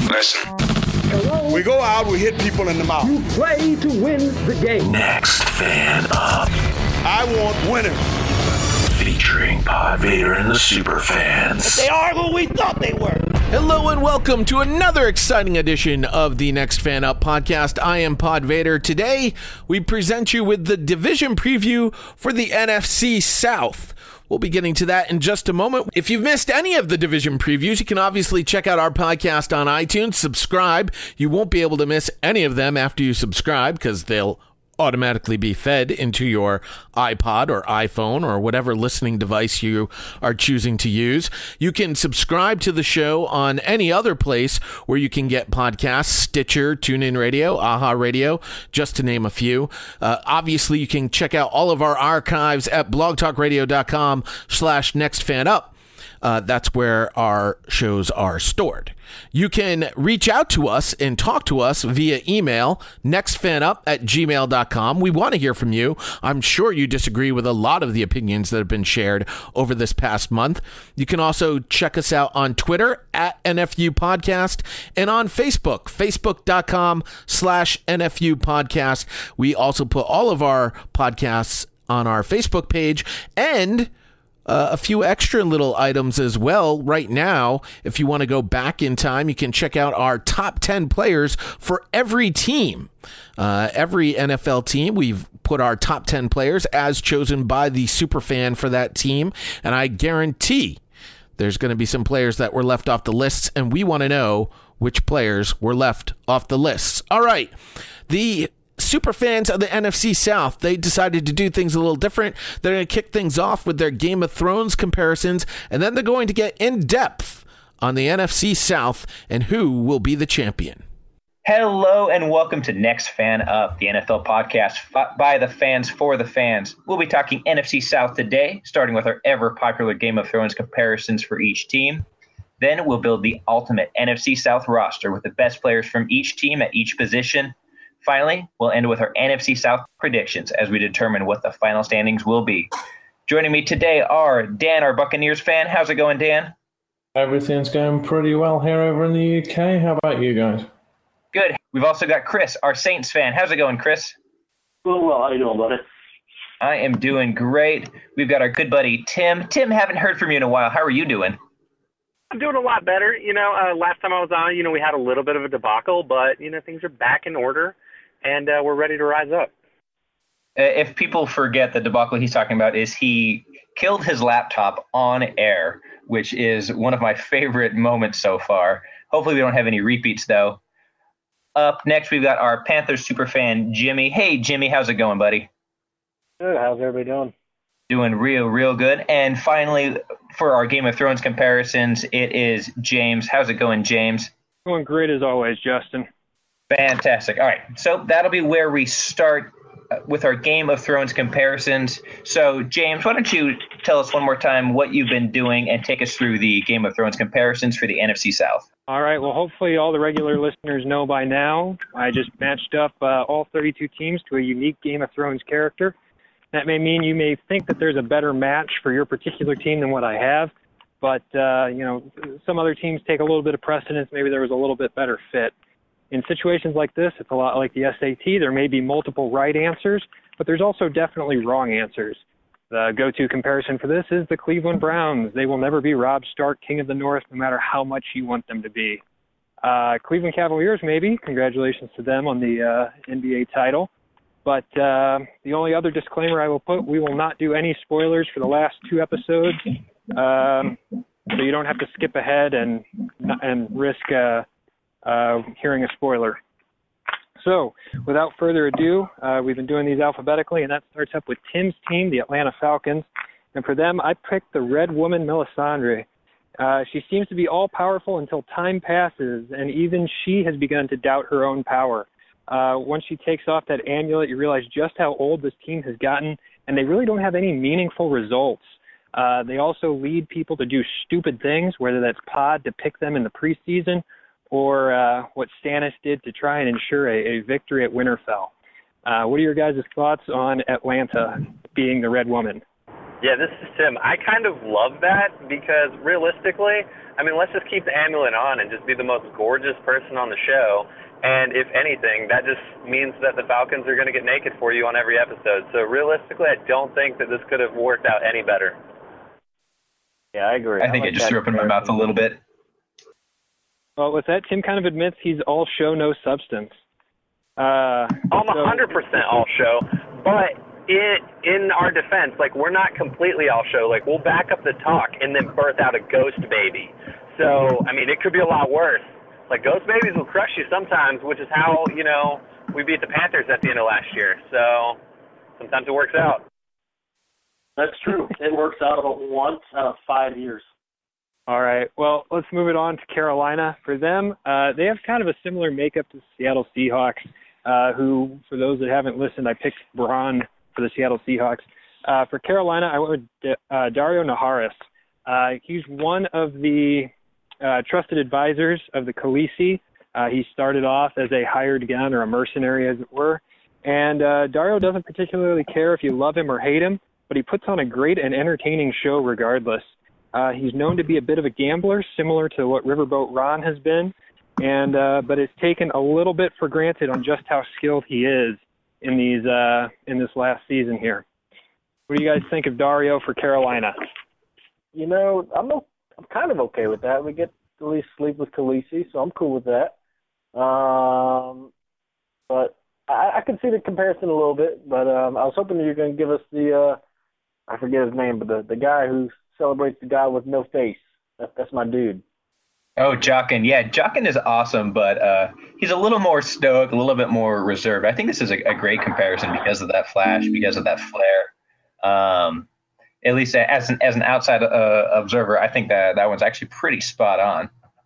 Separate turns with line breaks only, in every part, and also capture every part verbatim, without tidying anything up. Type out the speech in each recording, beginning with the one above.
Listen.
Hello?
We go out, we hit people in the mouth.
You play to win the game.
Next Fan Up.
I want winners.
Featuring Pod Vader and the Superfans.
They are who we thought they were.
Hello and welcome to another exciting edition of the Next Fan Up podcast. I am Pod Vader. Today, we present you with the division preview for the N F C South. We'll be getting to that in just a moment. If you've missed any of the division previews, you can obviously check out our podcast on iTunes. Subscribe. You won't be able to miss any of them after you subscribe because they'll automatically be fed into your iPod or iPhone or whatever listening device you are choosing to use. You can subscribe to the show on any other place where you can get podcasts, Stitcher, TuneIn Radio, Aha Radio, just to name a few. Uh, obviously, you can check out all of our archives at blogtalkradio.com slash nextfanup. Uh, that's where our shows are stored. You can reach out to us and talk to us via email, nextfanup at gmail dot com. We want to hear from you. I'm sure you disagree with a lot of the opinions that have been shared over this past month. You can also check us out on Twitter at N F U Podcast and on Facebook, facebook.com slash NFU Podcast. We also put all of our podcasts on our Facebook page and Uh, a few extra little items as well. Right now, if you want to go back in time, you can check out our top ten players for every team. Uh, every N F L team, we've put our top ten players as chosen by the superfan for that team. And I guarantee there's going to be some players that were left off the lists, and we want to know which players were left off the lists. All right. The super fans of the N F C South, they decided to do things a little different. They're going to kick things off with their Game of Thrones comparisons, and then they're going to get in depth on the N F C South and who will be the champion.
Hello and welcome to Next Fan Up, the N F L podcast f- by the fans for the fans. We'll be talking N F C South today, starting with our ever popular Game of Thrones comparisons for each team. Then we'll build the ultimate N F C South roster with the best players from each team at each position. Finally, we'll end with our N F C South predictions as we determine what the final standings will be. Joining me today are Dan, our Buccaneers fan. How's it going, Dan?
Everything's going pretty well here over in the U K. How about you guys?
Good. We've also got Chris, our Saints fan. How's it going, Chris?
Well, well, how you doing, buddy?
I am doing great. We've got our good buddy, Tim. Tim, haven't heard from you in a while. How are you doing?
I'm doing a lot better. You know, uh, last time I was on, you know, we had a little bit of a debacle, but, you know, things are back in order. And uh, we're ready to rise up.
If people forget, the debacle he's talking about is he killed his laptop on air, which is one of my favorite moments so far. Hopefully we don't have any repeats, though. Up next, we've got our Panthers superfan, Jimmy. Hey, Jimmy, how's it going, buddy?
Good. How's everybody doing?
Doing real, real good. And finally, for our Game of Thrones comparisons, it is James. How's it going, James?
Going great as always, Justin.
Fantastic. All right, so that'll be where we start with our Game of Thrones comparisons. So, James, why don't you tell us one more time what you've been doing and take us through the Game of Thrones comparisons for the N F C South.
All right, well, hopefully all the regular listeners know by now. I just matched up uh, all thirty-two teams to a unique Game of Thrones character. That may mean you may think that there's a better match for your particular team than what I have, but, uh, you know, some other teams take a little bit of precedence. Maybe there was a little bit better fit. In situations like this, it's a lot like the S A T. There may be multiple right answers, but there's also definitely wrong answers. The go-to comparison for this is the Cleveland Browns. They will never be Rob Stark, King of the North, no matter how much you want them to be. Uh, Cleveland Cavaliers, maybe. Congratulations to them on the uh, N B A title. But uh, the only other disclaimer I will put, we will not do any spoilers for the last two episodes. Um, so you don't have to skip ahead and and risk uh, uh, hearing a spoiler. So without further ado, uh, we've been doing these alphabetically, and that starts up with Tim's team, the Atlanta Falcons. And for them, I picked the Red Woman, Melisandre. Uh, she seems to be all-powerful until time passes, and even she has begun to doubt her own power. Uh, once she takes off that amulet, you realize just how old this team has gotten, and they really don't have any meaningful results. Uh, they also lead people to do stupid things, whether that's Pod to pick them in the preseason, or uh, what Stannis did to try and ensure a, a victory at Winterfell. Uh, what are your guys' thoughts on Atlanta being the Red Woman?
Yeah, this is Tim. I kind of love that because realistically, I mean, let's just keep the amulet on and just be the most gorgeous person on the show. And if anything, that just means that the Falcons are going to get naked for you on every episode. So realistically, I don't think that this could have worked out any better.
Yeah, I agree.
I think
I
it
like
just threw up in my mouth a little bit.
Well, with that, Tim kind of admits he's all show, no substance. Uh,
I'm
so,
one hundred percent all show, but in, in our defense, like, we're not completely all show. Like, we'll back up the talk and then birth out a ghost baby. So, I mean, it could be a lot worse. Like, ghost babies will crush you sometimes, which is how, you know, we beat the Panthers at the end of last year. So sometimes it works out.
That's true. It works out about once out of five years.
All right. Well, let's move it on to Carolina. For them, uh, they have kind of a similar makeup to the Seattle Seahawks, uh, who, for those that haven't listened, I picked Braun for the Seattle Seahawks. Uh, for Carolina, I went with uh, Dario Naharis. Uh, he's one of the uh, trusted advisors of the Khaleesi. Uh, he started off as a hired gun or a mercenary, as it were. And uh, Dario doesn't particularly care if you love him or hate him, but he puts on a great and entertaining show regardless. Uh, he's known to be a bit of a gambler, similar to what Riverboat Ron has been, and uh, but is taken a little bit for granted on just how skilled he is in these uh, in this last season here. What do you guys think of Dario for Carolina?
You know, I'm o- I'm kind of okay with that. We get to at least sleep with Khaleesi, so I'm cool with that. Um, but I, I can see the comparison a little bit. But um, I was hoping you were going to give us the uh, I forget his name, but the the guy who celebrates the guy with no face. That, that's my dude.
Oh, Jockin. Yeah, Jockin is awesome, but uh, he's a little more stoic, a little bit more reserved. I think this is a, a great comparison because of that flash, because of that flair. Um, at least as an as an outside uh, observer, I think that that one's actually pretty spot on.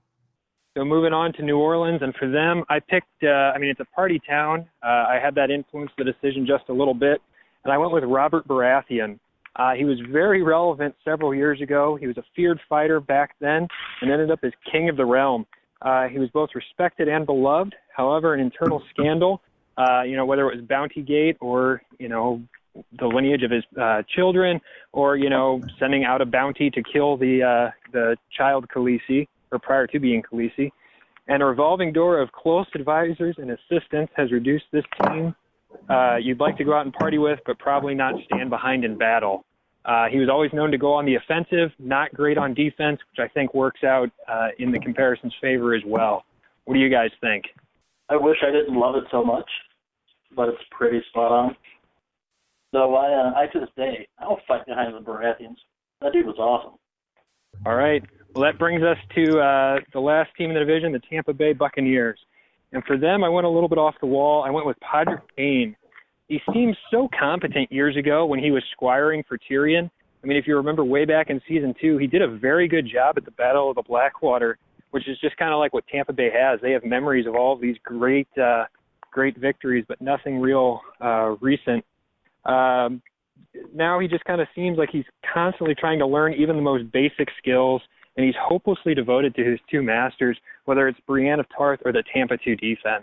So moving on to New Orleans, and for them, I picked, uh, I mean, it's a party town. Uh, I had that influence the decision just a little bit, and I went with Robert Baratheon. Uh, he was very relevant several years ago. He was a feared fighter back then and ended up as king of the realm. Uh, he was both respected and beloved. However, an internal scandal, uh, you know, whether it was Bountygate or, you know, the lineage of his uh, children or, you know, sending out a bounty to kill the uh, the child Khaleesi, or prior to being Khaleesi, and a revolving door of close advisors and assistants has reduced this team Uh, you'd like to go out and party with, but probably not stand behind in battle. Uh, he was always known to go on the offensive, not great on defense, which I think works out uh, in the comparison's favor as well. What do you guys think?
I wish I didn't love it so much, but it's pretty spot on. So I, uh, I to this day, I'll fight behind the Baratheons. That dude was awesome.
All right. Well, that brings us to uh, the last team in the division, the Tampa Bay Buccaneers. And for them, I went a little bit off the wall. I went with Podrick Payne. He seemed so competent years ago when he was squiring for Tyrion. I mean, if you remember way back in season two, he did a very good job at the Battle of the Blackwater, which is just kind of like what Tampa Bay has. They have memories of all of these great, uh, great victories, but nothing real uh, recent. Um, now he just kind of seems like he's constantly trying to learn even the most basic skills, and he's hopelessly devoted to his two masters, whether it's Brienne of Tarth or the Tampa two defense.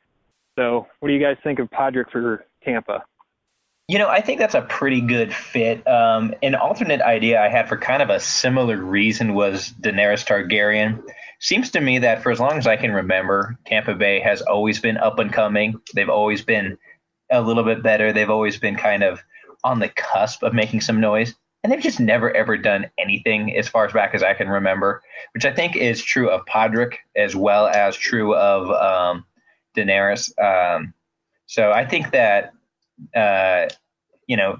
So what do you guys think of Podrick for Tampa?
You know, I think that's a pretty good fit. Um, an alternate idea I had for kind of a similar reason was Daenerys Targaryen. Seems to me that for as long as I can remember, Tampa Bay has always been up and coming. They've always been a little bit better. They've always been kind of on the cusp of making some noise. And they've just never, ever done anything as far as back as I can remember, which I think is true of Podrick as well as true of um, Daenerys. Um, so I think that, uh, you know,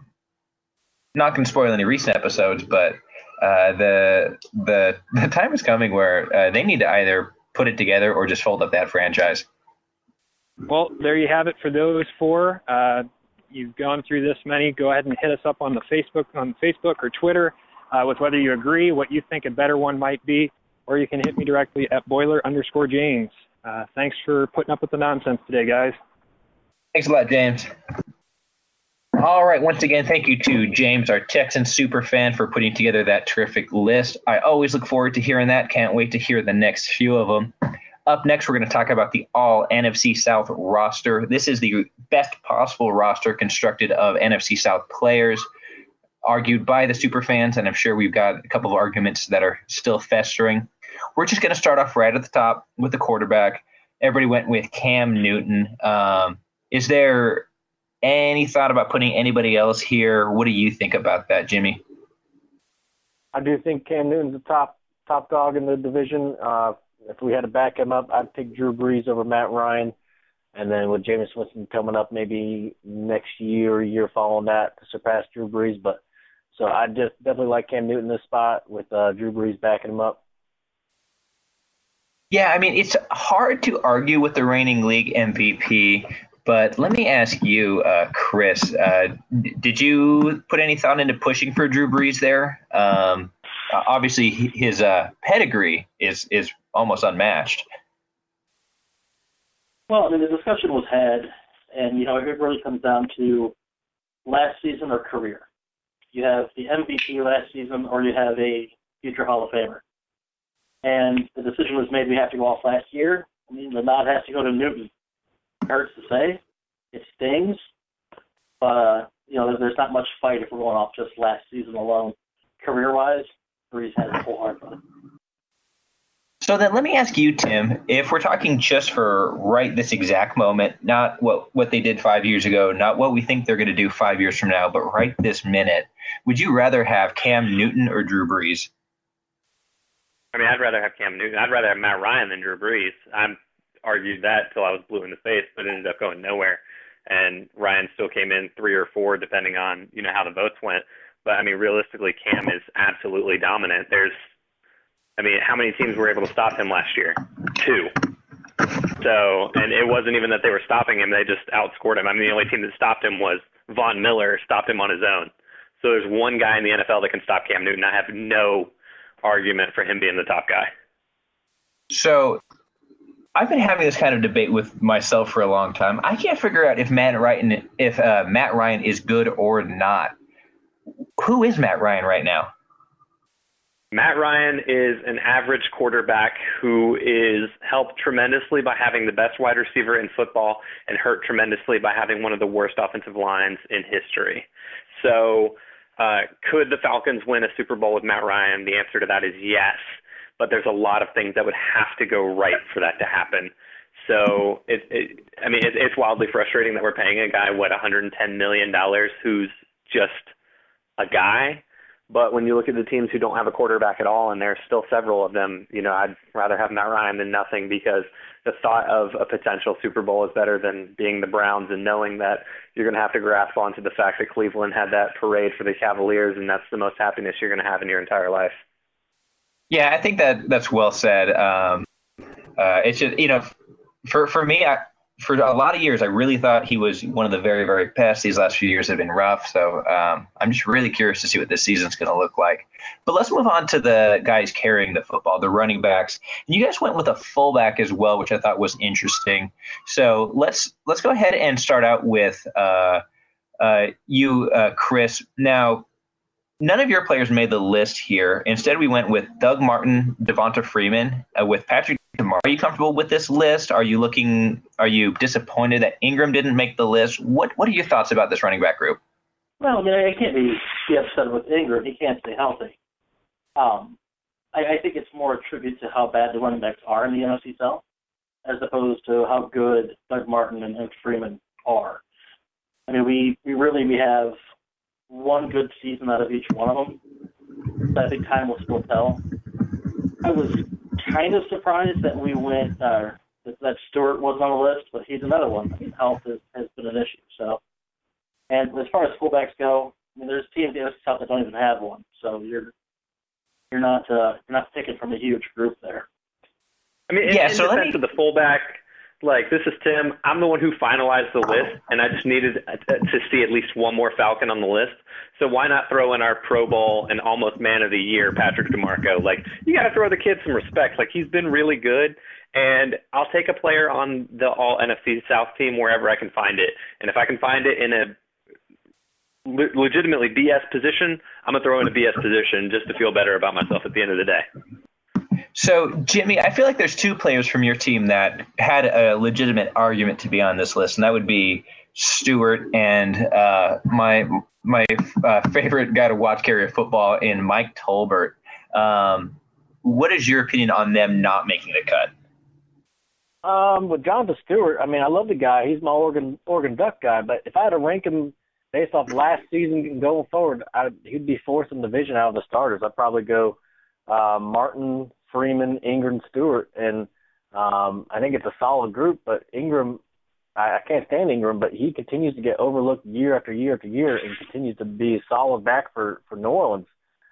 not going to spoil any recent episodes, but uh, the the the time is coming where uh, they need to either put it together or just fold up that franchise.
Well, there you have it for those four. Uh, you've gone through this many. Go ahead and hit us up on the Facebook, on Facebook or Twitter uh, with whether you agree, what you think a better one might be, or you can hit me directly at boiler underscore James. Uh, thanks for putting up with the nonsense today, guys.
Thanks a lot, James. All right. Once again, thank you to James, our Texan super fan, for putting together that terrific list. I always look forward to hearing that. Can't wait to hear the next few of them. Up next, we're going to talk about the all N F C South roster. This is the best possible roster constructed of N F C South players. argued by the super fans, and I'm sure we've got a couple of arguments that are still festering. We're just going to start off right at the top with the quarterback. Everybody went with Cam Newton. Um, is there any thought about putting anybody else here? What do you think about that, Jimmy?
I do think Cam Newton's the top top dog in the division. Uh, if we had to back him up, I'd pick Drew Brees over Matt Ryan. And then with Jameis Winston coming up maybe next year or year following that to surpass Drew Brees. But so I just definitely like Cam Newton in this spot with uh, Drew Brees backing him up.
Yeah, I mean, it's hard to argue with the reigning league M V P. But let me ask you, uh, Chris, uh, d- did you put any thought into pushing for Drew Brees there? Um, uh, obviously, his uh, pedigree is is almost unmatched.
Well, I mean, the discussion was had, and, you know, it really comes down to last season or career. You have the M V P last season or you have a future Hall of Famer. And the decision was made we have to go off last year. I mean, the nod has to go to Newton. It hurts to say. It stings. But, uh, you know, there's not much fight if we're going off just last season alone. Career-wise, Brees has a full hard run.
So then let me ask you, Tim, if we're talking just for right this exact moment, not what, what they did five years ago, not what we think they're going to do five years from now, but right this minute, would you rather have Cam Newton or Drew Brees?
I mean, I'd rather have Cam Newton. I'd rather have Matt Ryan than Drew Brees. I argued that till I was blue in the face, but it ended up going nowhere. And Ryan still came in three or four, depending on, you know, how the votes went. But, I mean, realistically, Cam is absolutely dominant. There's, I mean, how many teams were able to stop him last year? Two. So, and it wasn't even that they were stopping him. They just outscored him. I mean, the only team that stopped him was Von Miller, stopped him on his own. So there's one guy in the N F L that can stop Cam Newton. I have no argument for him being the top guy.
So I've been having this kind of debate with myself for a long time. I can't figure out if Matt Ryan, if uh, Matt Ryan is good or not. Who is Matt Ryan right now?
Matt Ryan is an average quarterback who is helped tremendously by having the best wide receiver in football and hurt tremendously by having one of the worst offensive lines in history. So uh, could the Falcons win a Super Bowl with Matt Ryan? The answer to that is yes, but there's a lot of things that would have to go right for that to happen. So, it, it, I mean, it, it's wildly frustrating that we're paying a guy, what, one hundred ten million dollars who's just a guy. But when you look at the teams who don't have a quarterback at all, and there's still several of them, you know, I'd rather have Matt Ryan than nothing, because the thought of a potential Super Bowl is better than being the Browns and knowing that you're going to have to grasp onto the fact that Cleveland had that parade for the Cavaliers, and that's the most happiness you're going to have in your entire life.
Yeah, I think that that's well said. Um, uh, it's just, you know, for, for me, I, for a lot of years, I really thought he was one of the very, very best. These last few years have been rough. So um, I'm just really curious to see what this season's going to look like. But let's move on to the guys carrying the football, the running backs. And you guys went with a fullback as well, which I thought was interesting. So let's let's go ahead and start out with uh, uh, you, uh, Chris. Now, none of your players made the list here. Instead, we went with Doug Martin, Devonta Freeman, uh, with Patrick Damar. Are you comfortable with this list? Are you looking? Are you disappointed that Ingram didn't make the list? What What are your thoughts about this running back group?
Well, I mean, I can't be, be upset with Ingram. He can't stay healthy. Um, I, I think it's more a tribute to how bad the running backs are in the N F C South, as opposed to how good Doug Martin and Doug Freeman are. I mean, we, we really we have one good season out of each one of them. So I think time will still tell. I was kind of surprised that we went uh, that, that Stewart wasn't on the list, but he's another one. I mean, health is, has been an issue. So, and as far as fullbacks go, I mean, there's teams in the N F C South that don't even have one. So you're you're not uh, you're not picking from a huge group there.
I mean, in,
yeah,
in
so
defense
me...
of the fullback, like, this is Tim. I'm the one who finalized the list, and I just needed to see at least one more Falcon on the list. So why not throw in our Pro Bowl and almost Man of the Year, Patrick DeMarco? Like, you got to throw the kid some respect. Like, he's been really good, and I'll take a player on the all N F C South team wherever I can find it. And if I can find it in a le- legitimately B S position, I'm going to throw in a B S position just to feel better about myself at the end of the day.
So, Jimmy, I feel like there's two players from your team that had a legitimate argument to be on this list, and that would be Stewart, and uh, my my uh, favorite guy to watch carry football in Mike Tolbert. Um, what is your opinion on them not making the cut?
Um, with Jonathan Stewart, I mean, I love the guy. He's my Oregon Oregon Duck guy. But if I had to rank him based off last season and going forward, I, he'd be fourth in the division out of the starters. I'd probably go uh, Martin, Freeman, Ingram, Stewart, and um, I think it's a solid group. But Ingram, I, I can't stand Ingram, but he continues to get overlooked year after year after year and continues to be a solid back for, for New Orleans.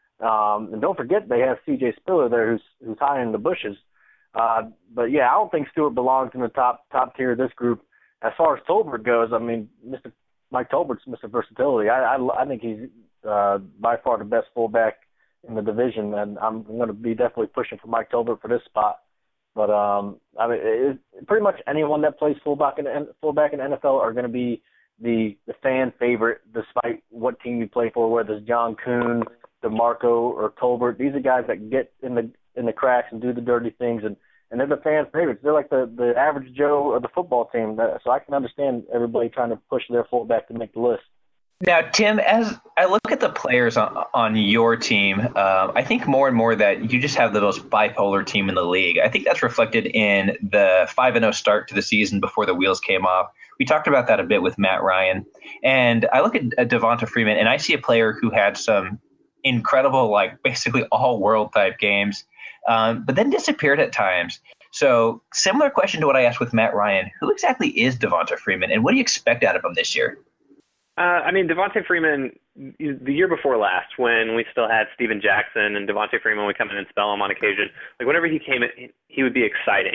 Um, and don't forget they have C J Spiller there, who's who's high in the bushes. Uh, but yeah, I don't think Stewart belongs in the top top tier of this group. As far as Tolbert goes, I mean, Mister Mike Tolbert's Mister Versatility. I, I, I think he's uh, by far the best fullback in the division, and I'm going to be definitely pushing for Mike Tolbert for this spot. But um, I mean, it, pretty much anyone that plays fullback in fullback in the N F L are going to be the the fan favorite, despite what team you play for. Whether it's John Kuhn, DeMarco, or Tolbert, these are guys that get in the in the cracks and do the dirty things, and, and they're the fan favorites. They're like the, the average Joe of the football team. So I can understand everybody trying to push their fullback to make the list.
Now, Tim, as I look at the players on, on your team, uh, I think more and more that you just have the most bipolar team in the league. I think that's reflected in the five and oh start to the season before the wheels came off. We talked about that a bit with Matt Ryan. And I look at, at Devonta Freeman, and I see a player who had some incredible, like basically all-world type games, um, but then disappeared at times. So similar question to what I asked with Matt Ryan. Who exactly is Devonta Freeman, and what do you expect out of him this year?
Uh, I mean, Devonta Freeman, the year before last, when we still had Steven Jackson and Devonta Freeman would come in and spell him on occasion, like whenever he came in, he would be exciting.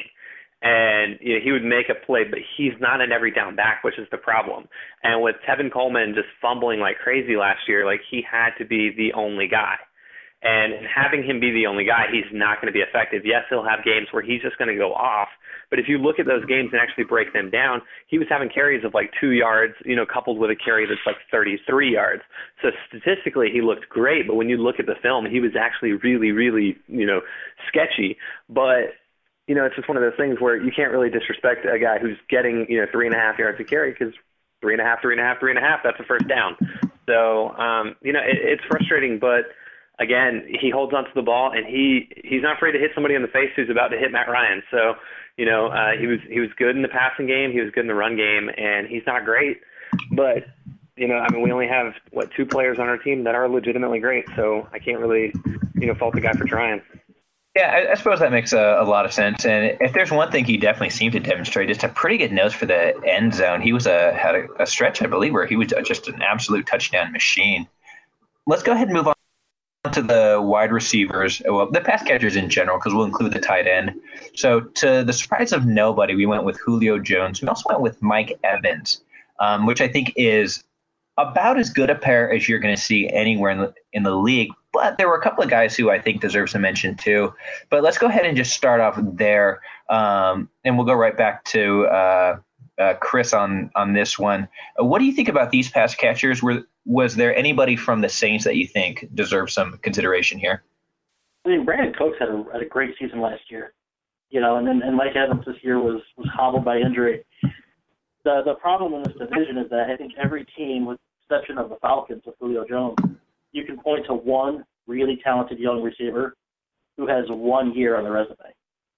And you know, he would make a play, but he's not an every down back, which is the problem. And with Tevin Coleman just fumbling like crazy last year, like he had to be the only guy. And having him be the only guy, he's not going to be effective. Yes, he'll have games where he's just going to go off. But if you look at those games and actually break them down, he was having carries of like two yards, you know, coupled with a carry that's like thirty-three yards. So statistically, he looked great. But when you look at the film, he was actually really, really, you know, sketchy. But you know, it's just one of those things where you can't really disrespect a guy who's getting, you know, three and a half yards a carry, because three and a half, three and a half, three and a half, that's a first down. So, um, you know, it, it's frustrating, but again, he holds onto the ball, and he, he's not afraid to hit somebody in the face who's about to hit Matt Ryan. So, you know, uh, he was he was good in the passing game, he was good in the run game, and he's not great, but you know, I mean, we only have what two players on our team that are legitimately great, so I can't really, you know, fault the guy for trying.
Yeah, I, I suppose that makes a, a lot of sense. And if there's one thing he definitely seemed to demonstrate, just a pretty good nose for the end zone. He was a had a, a stretch, I believe, where he was just an absolute touchdown machine. Let's go ahead and move on to the wide receivers, well, the pass catchers in general, because we'll include the tight end. So to the surprise of nobody, we went with Julio Jones. We also went with Mike Evans, um, which I think is about as good a pair as you're going to see anywhere in the, in the league. But there were a couple of guys who I think deserve some mention too. But let's go ahead and just start off there, um, and we'll go right back to uh, uh, Chris on on this one. Uh, what do you think about these pass catchers? Were was there anybody from the Saints that you think deserves some consideration here?
I mean, Brandon Cooks had a, had a great season last year, you know, and then and Mike Evans this year was was hobbled by injury. The the problem in this division is that I think every team, with the exception of the Falcons with Julio Jones, you can point to one really talented young receiver who has one year on the resume.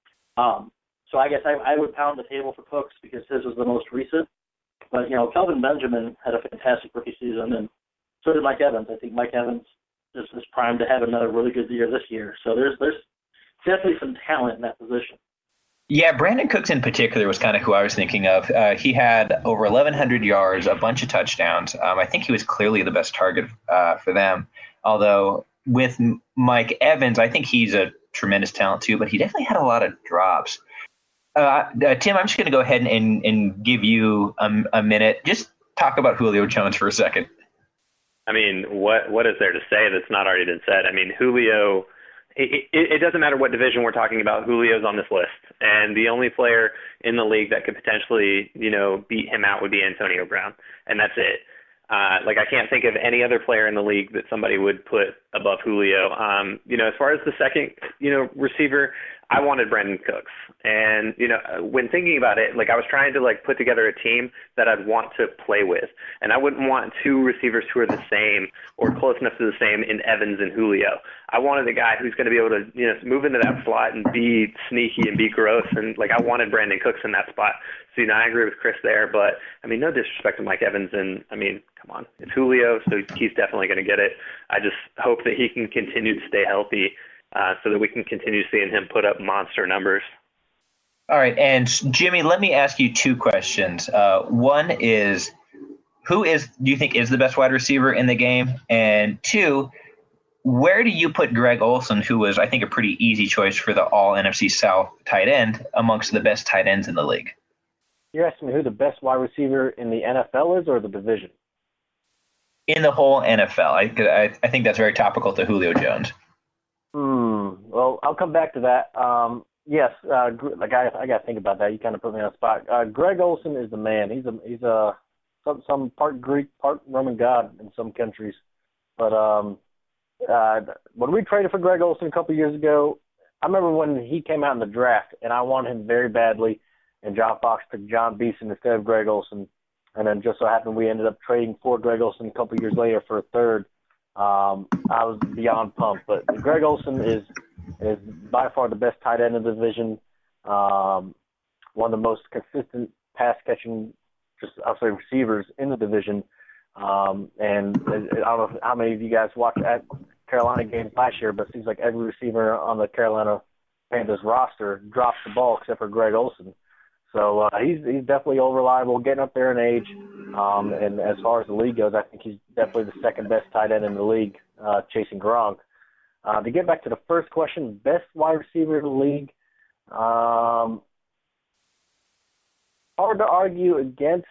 Um, so I guess I, I would pound the table for Cooks because his was the most recent. But, you know, Kelvin Benjamin had a fantastic rookie season, and so did Mike Evans. I think Mike Evans is, is primed to have another really good year this year. So there's there's definitely some talent in that position.
Yeah, Brandon Cooks in particular was kind of who I was thinking of. Uh, he had over eleven hundred yards, a bunch of touchdowns. Um, I think he was clearly the best target uh, for them. Although with Mike Evans, I think he's a tremendous talent too, but he definitely had a lot of drops. Uh, uh, Tim, I'm just going to go ahead and, and, and give you a, a minute. Just talk about Julio Jones for a second.
I mean, what what is there to say that's not already been said? I mean, Julio, it, it, it doesn't matter what division we're talking about, Julio's on this list. And the only player in the league that could potentially, you know, beat him out would be Antonio Brown. And that's it. Uh, like, I can't think of any other player in the league that somebody would put above Julio. Um, you know, as far as the second, you know, receiver, I wanted Brandon Cooks. And, you know, when thinking about it, like I was trying to like put together a team that I'd want to play with. And I wouldn't want two receivers who are the same or close enough to the same in Evans and Julio. I wanted a guy who's going to be able to, you know, move into that slot and be sneaky and be gross. And like I wanted Brandon Cooks in that spot. So, you know, I agree with Chris there. But, I mean, no disrespect to Mike Evans. And, I mean, come on. It's Julio, so he's definitely going to get it. I just hope that he can continue to stay healthy uh, so that we can continue seeing him put up monster numbers.
All right, and Jimmy, let me ask you two questions. Uh, one is, who is do you think is the best wide receiver in the game? And two, where do you put Greg Olsen, who was, I think, a pretty easy choice for the all N F C South tight end, amongst the best tight ends in the league?
You're asking me who the best wide receiver in the N F L is or the division?
In the whole N F L. I, I, I think that's very topical to Julio Jones.
Hmm. Well, I'll come back to that. Um, yes, uh, like I, I got to think about that. You kind of put me on the spot. Uh, Greg Olsen is the man. He's a he's a some some part Greek, part Roman god in some countries. But um, uh, when we traded for Greg Olsen a couple of years ago, I remember when he came out in the draft, and I wanted him very badly, and John Fox took John Beeson instead of Greg Olsen. And then just so happened we ended up trading for Greg Olsen a couple of years later for a third. Um, I was beyond pumped. But Greg Olsen is is by far the best tight end in the division, um, one of the most consistent pass-catching, just I'll say receivers in the division. Um, and I don't know how many of you guys watched at Carolina games last year, but it seems like every receiver on the Carolina Panthers roster drops the ball except for Greg Olsen. So uh, he's he's definitely all reliable, getting up there in age. Um, and as far as the league goes, I think he's definitely the second best tight end in the league, uh, chasing Gronk. Uh, to get back to the first question, best wide receiver in the league, um, hard to argue against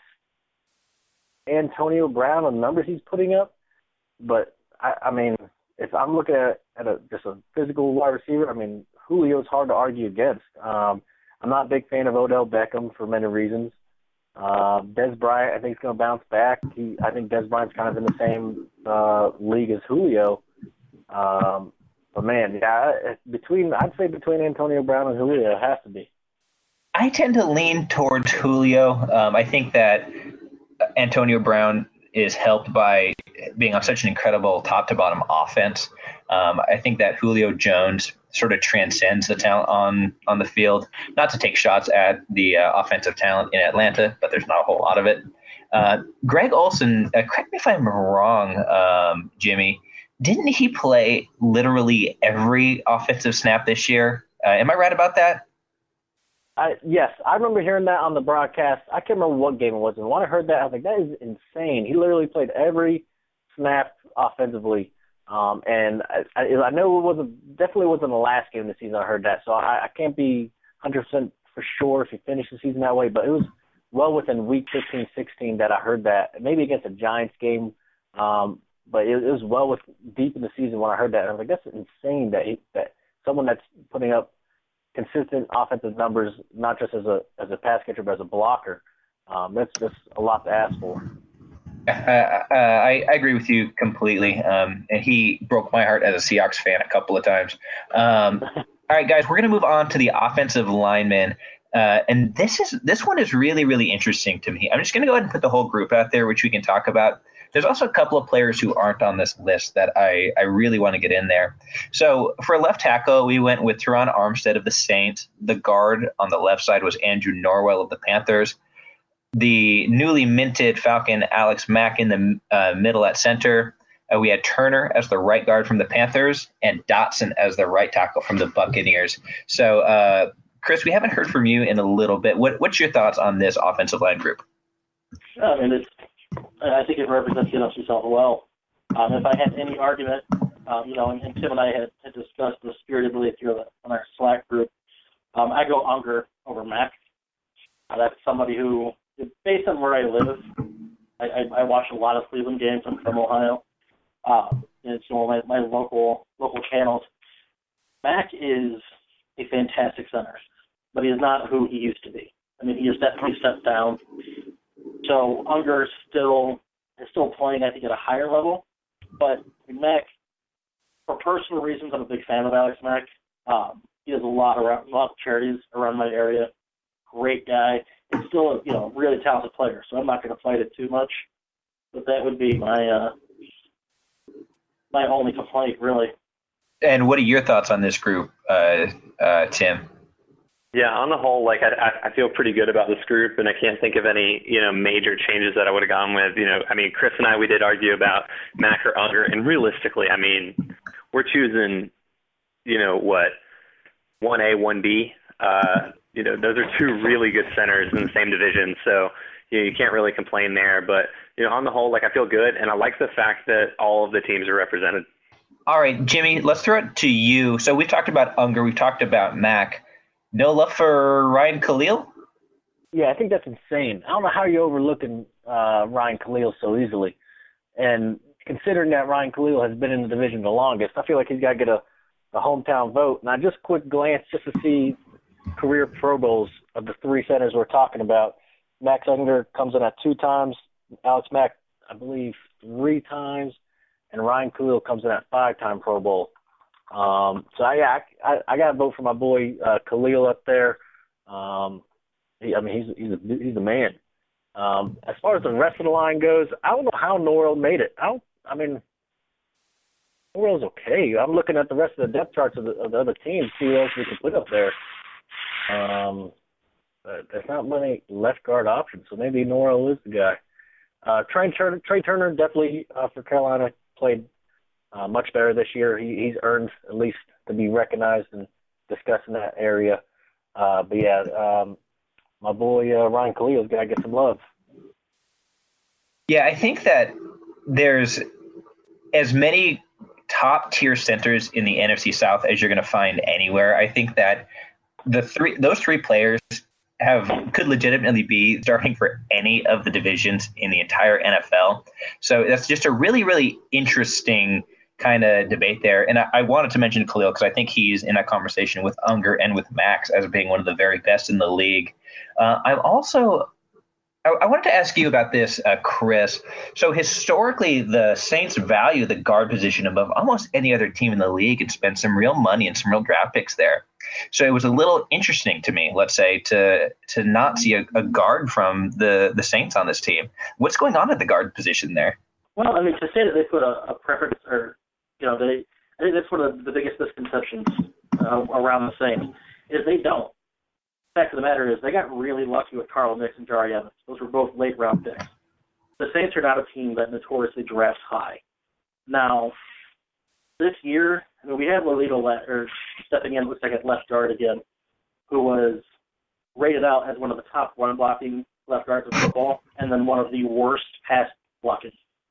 Antonio Brown and the numbers he's putting up. But, I, I mean, if I'm looking at, at a, just a physical wide receiver, I mean, Julio's hard to argue against. Um, I'm not a big fan of Odell Beckham for many reasons. Uh, Dez Bryant, I think, is going to bounce back. He, I think Dez Bryant's kind of in the same uh, league as Julio. Um, but, man, yeah, between I'd say between Antonio Brown and Julio, it has to be.
I tend to lean towards Julio. Um, I think that Antonio Brown is helped by being on such an incredible top-to-bottom offense. Um, I think that Julio Jones sort of transcends the talent on, on the field. Not to take shots at the uh, offensive talent in Atlanta, but there's not a whole lot of it. Uh, Greg Olsen, uh, correct me if I'm wrong, um, Jimmy, didn't he play literally every offensive snap this year? Uh, am I right about that?
I, yes, I remember hearing that on the broadcast. I can't remember what game it was. And when I heard that, I was like, that is insane. He literally played every snap offensively. Um, and I, I, I know it wasn't definitely wasn't the last game of the season I heard that. So I, I can't be one hundred percent for sure if he finished the season that way. But it was well within week fifteen, sixteen that I heard that. Maybe against a Giants game. Um, but it, it was well with, deep in the season when I heard that. And I was like, that's insane that he, that someone that's putting up consistent offensive numbers, not just as a as a pass catcher, but as a blocker. Um, that's just a lot to ask for.
Uh, uh, I, I agree with you completely. Um, and he broke my heart as a Seahawks fan a couple of times. Um, all right, guys, we're going to move on to the offensive linemen. Uh, and this is this one is really, really interesting to me. I'm just going to go ahead and put the whole group out there, which we can talk about. There's also a couple of players who aren't on this list that I, I really want to get in there. So for left tackle, we went with Teron Armstead of the Saints. The guard on the left side was Andrew Norwell of the Panthers. The newly minted Falcon, Alex Mack, in the uh, middle at center. Uh, we had Turner as the right guard from the Panthers and Dotson as the right tackle from the Buccaneers. So, uh, Chris, we haven't heard from you in a little bit. What, what's your thoughts on this offensive line group?
I mean, it's, I think it represents the N F C South well. Um, if I had any argument, um, you know, and, and Tim and I had, had discussed this spiritedly through on our Slack group, um, I go Unger over Mack. Uh, that's somebody who, based on where I live, I, I, I watch a lot of Cleveland games. I'm from Ohio. Uh, and it's one of my, my local local channels. Mack is a fantastic center, but he is not who he used to be. I mean, he has definitely stepped down. So Unger still is still playing, I think, at a higher level. But Mack, for personal reasons, I'm a big fan of Alex Mack. Um, He does a lot around, a lot of charities around my area. Great guy. He's still a, you know, really talented player, so I'm not going to fight it too much. But that would be my uh, my only complaint, really.
And what are your thoughts on this group, uh, uh, Tim?
Yeah, on the whole, like I, I feel pretty good about this group, and I can't think of any, you know, major changes that I would have gone with. You know, I mean, Chris and I, we did argue about Mac or Unger, and realistically, I mean, we're choosing, you know, what, one A, one B. Uh, you know, those are two really good centers in the same division, so you know, you can't really complain there. But you know, on the whole, like I feel good, and I like the fact that all of the teams are represented.
All right, Jimmy, let's throw it to you. So we've talked about Unger, we've talked about Mac. No love for Ryan Khalil?
Yeah, I think that's insane. I don't know how you're overlooking uh, Ryan Khalil so easily. And considering that Ryan Khalil has been in the division the longest, I feel like he's got to get a, a hometown vote. And I just quick glance just to see career Pro Bowls of the three centers we're talking about. Max Unger comes in at two times. Alex Mack, I believe, three times. And Ryan Khalil comes in at five-time Pro Bowl. Um, so I, I, I, I got to vote for my boy uh, Khalil up there. Um, he, I mean, he's he's a, he's a man. Um, as far as the rest of the line goes, I don't know how Norwell made it. I don't. I mean, Norwell's okay. I'm looking at the rest of the depth charts of the, of the other teams, see who else we can put up there. Um, but there's not many left guard options, so maybe Norwell is the guy. Uh, Trey Turner, Trey Turner definitely uh, for Carolina played Uh, much better this year. He, he's earned at least to be recognized and discussed in that area. Uh, but yeah, um, my boy uh, Ryan Khalil's got to get some love.
Yeah, I think that there's as many top tier centers in the N F C South as you're going to find anywhere. I think that the three, those three players have could legitimately be starting for any of the divisions in the entire N F L. So that's just a really, really interesting kind of debate there. And I, I wanted to mention Khalil because I think he's in that conversation with Unger and with Max as being one of the very best in the league. Uh, I'm also, I, I wanted to ask you about this, uh, Chris. So historically, the Saints value the guard position above almost any other team in the league and spend some real money and some real draft picks there. So it was a little interesting to me, let's say, to to not see a, a guard from the, the Saints on this team. What's going on at the guard position there?
Well, I mean, to say that they put a, a preference, or you know, they I think that's one of the biggest misconceptions uh, around the Saints is they don't. The fact of the matter is they got really lucky with Carl Nicks and Jari Evans. Those were both late round picks. The Saints are not a team that notoriously drafts high. Now, this year, I mean, we had Lolito le- or stepping in, looks like at left guard again, who was rated out as one of the top run blocking left guards of football, and then one of the worst pass blocking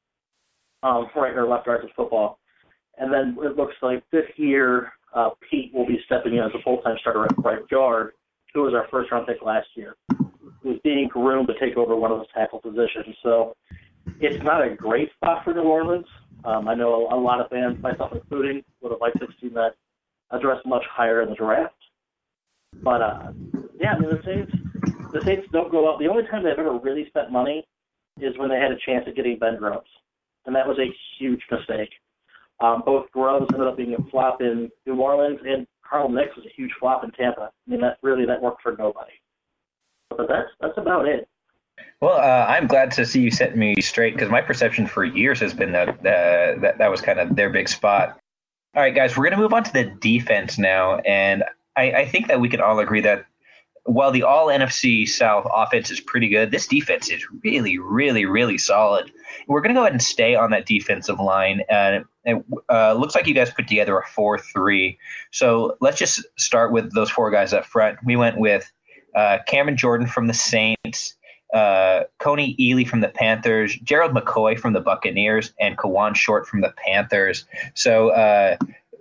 um, right or left guards of football. And then it looks like this year, uh, Pete will be stepping in as a full-time starter at right guard, who was our first-round pick last year, who's being groomed to take over one of those tackle positions. So it's not a great spot for New Orleans. Um, I know a, a lot of fans, myself including, would have liked to have seen that addressed much higher in the draft. But, uh, yeah, I mean, the Saints, the Saints don't go out. The only time they've ever really spent money is when they had a chance at getting Ben Grubbs, and that was a huge mistake. Um, both Grubbs ended up being a flop in New Orleans, and Carl Nicks was a huge flop in Tampa. I mean, that really that worked for nobody. But that's that's about it.
Well, uh, I'm glad to see you set me straight because my perception for years has been that uh, that that was kind of their big spot. All right, guys, we're going to move on to the defense now, and I, I think that we can all agree that while the all N F C South offense is pretty good, this defense is really, really, really solid. We're going to go ahead and stay on that defensive line. And it uh, looks like you guys put together a four three. So let's just start with those four guys up front. We went with uh, Cameron Jordan from the Saints, uh, Coney Ely from the Panthers, Gerald McCoy from the Buccaneers, and Kawan Short from the Panthers. So, uh,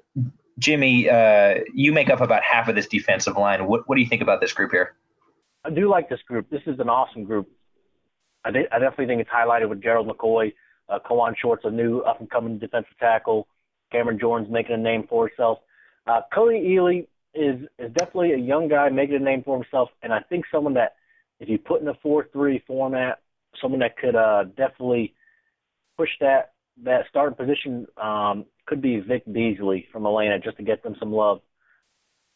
Jimmy, uh, you make up about half of this defensive line. What, what do you think about this group here?
I do like this group. This is an awesome group. I, de- I definitely think it's highlighted with Gerald McCoy. Uh, Kawan Short's a new up-and-coming defensive tackle. Cameron Jordan's making a name for himself. Uh, Coney Ely is, is definitely a young guy making a name for himself, and I think someone that if you put in a four three format, someone that could uh, definitely push that, that starting position um, could be Vic Beasley from Atlanta just to get them some love.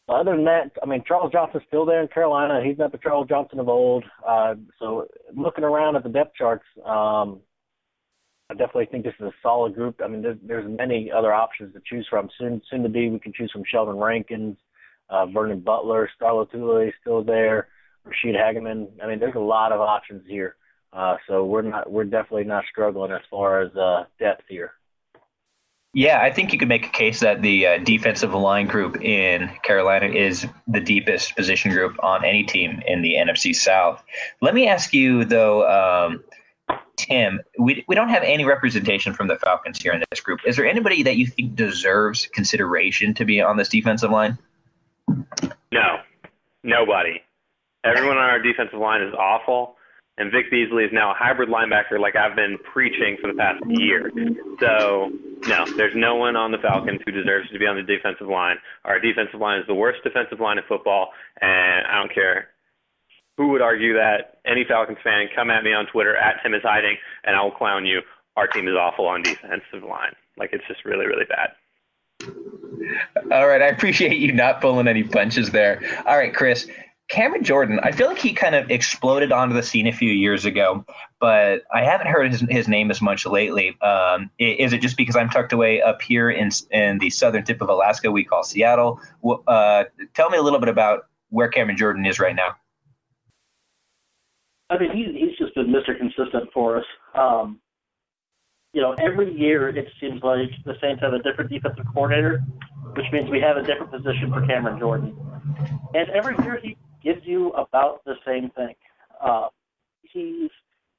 Other than that, I mean, Charles Johnson's still there in Carolina. He's not the Charles Johnson of old. Uh, so looking around at the depth charts, um, I definitely think this is a solid group. I mean, there's, there's many other options to choose from. Soon, soon to be, we can choose from Sheldon Rankins, uh, Vernon Butler, Starlo Tule is still there, Rashid Hageman. I mean, there's a lot of options here. Uh, so we're not, we're definitely not struggling as far as uh, depth here.
Yeah, I think you could make a case that the uh, defensive line group in Carolina is the deepest position group on any team in the N F C South. Let me ask you, though, um, Tim, we we don't have any representation from the Falcons here in this group. Is there anybody that you think deserves consideration to be on this defensive line?
No, nobody. Everyone on our defensive line is awful. And Vic Beasley is now a hybrid linebacker like I've been preaching for the past year. So, no, there's no one on the Falcons who deserves to be on the defensive line. Our defensive line is the worst defensive line in football, and I don't care who would argue that. Any Falcons fan, come at me on Twitter, at Tim is Hiding, and I will clown you. Our team is awful on defensive line. Like, it's just really, really bad.
All right, I appreciate you not pulling any punches there. All right, Chris. Cameron Jordan, I feel like he kind of exploded onto the scene a few years ago, but I haven't heard his, his name as much lately. Um, is it just because I'm tucked away up here in in the southern tip of Alaska we call Seattle? Uh, tell me a little bit about where Cameron Jordan is right now.
I mean, he's, he's just been Mister Consistent for us. Um, you know, every year it seems like the Saints have a different defensive coordinator, which means we have a different position for Cameron Jordan. And every year he gives you about the same thing. Uh, he's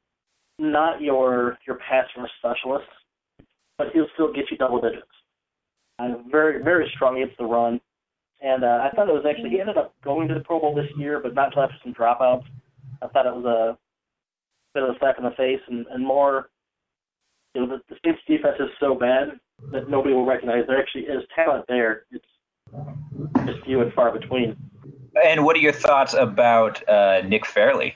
not your your pass rush specialist, but he'll still get you double digits. Uh, very, very strong against the run. And uh, I thought it was actually, he ended up going to the Pro Bowl this year, but not until after some dropouts. I thought it was a bit of a slap in the face and, and more, you know, the, the Saints defense is so bad that nobody will recognize there actually is talent there. It's just few and far between.
And what are your thoughts about uh, Nick Fairley?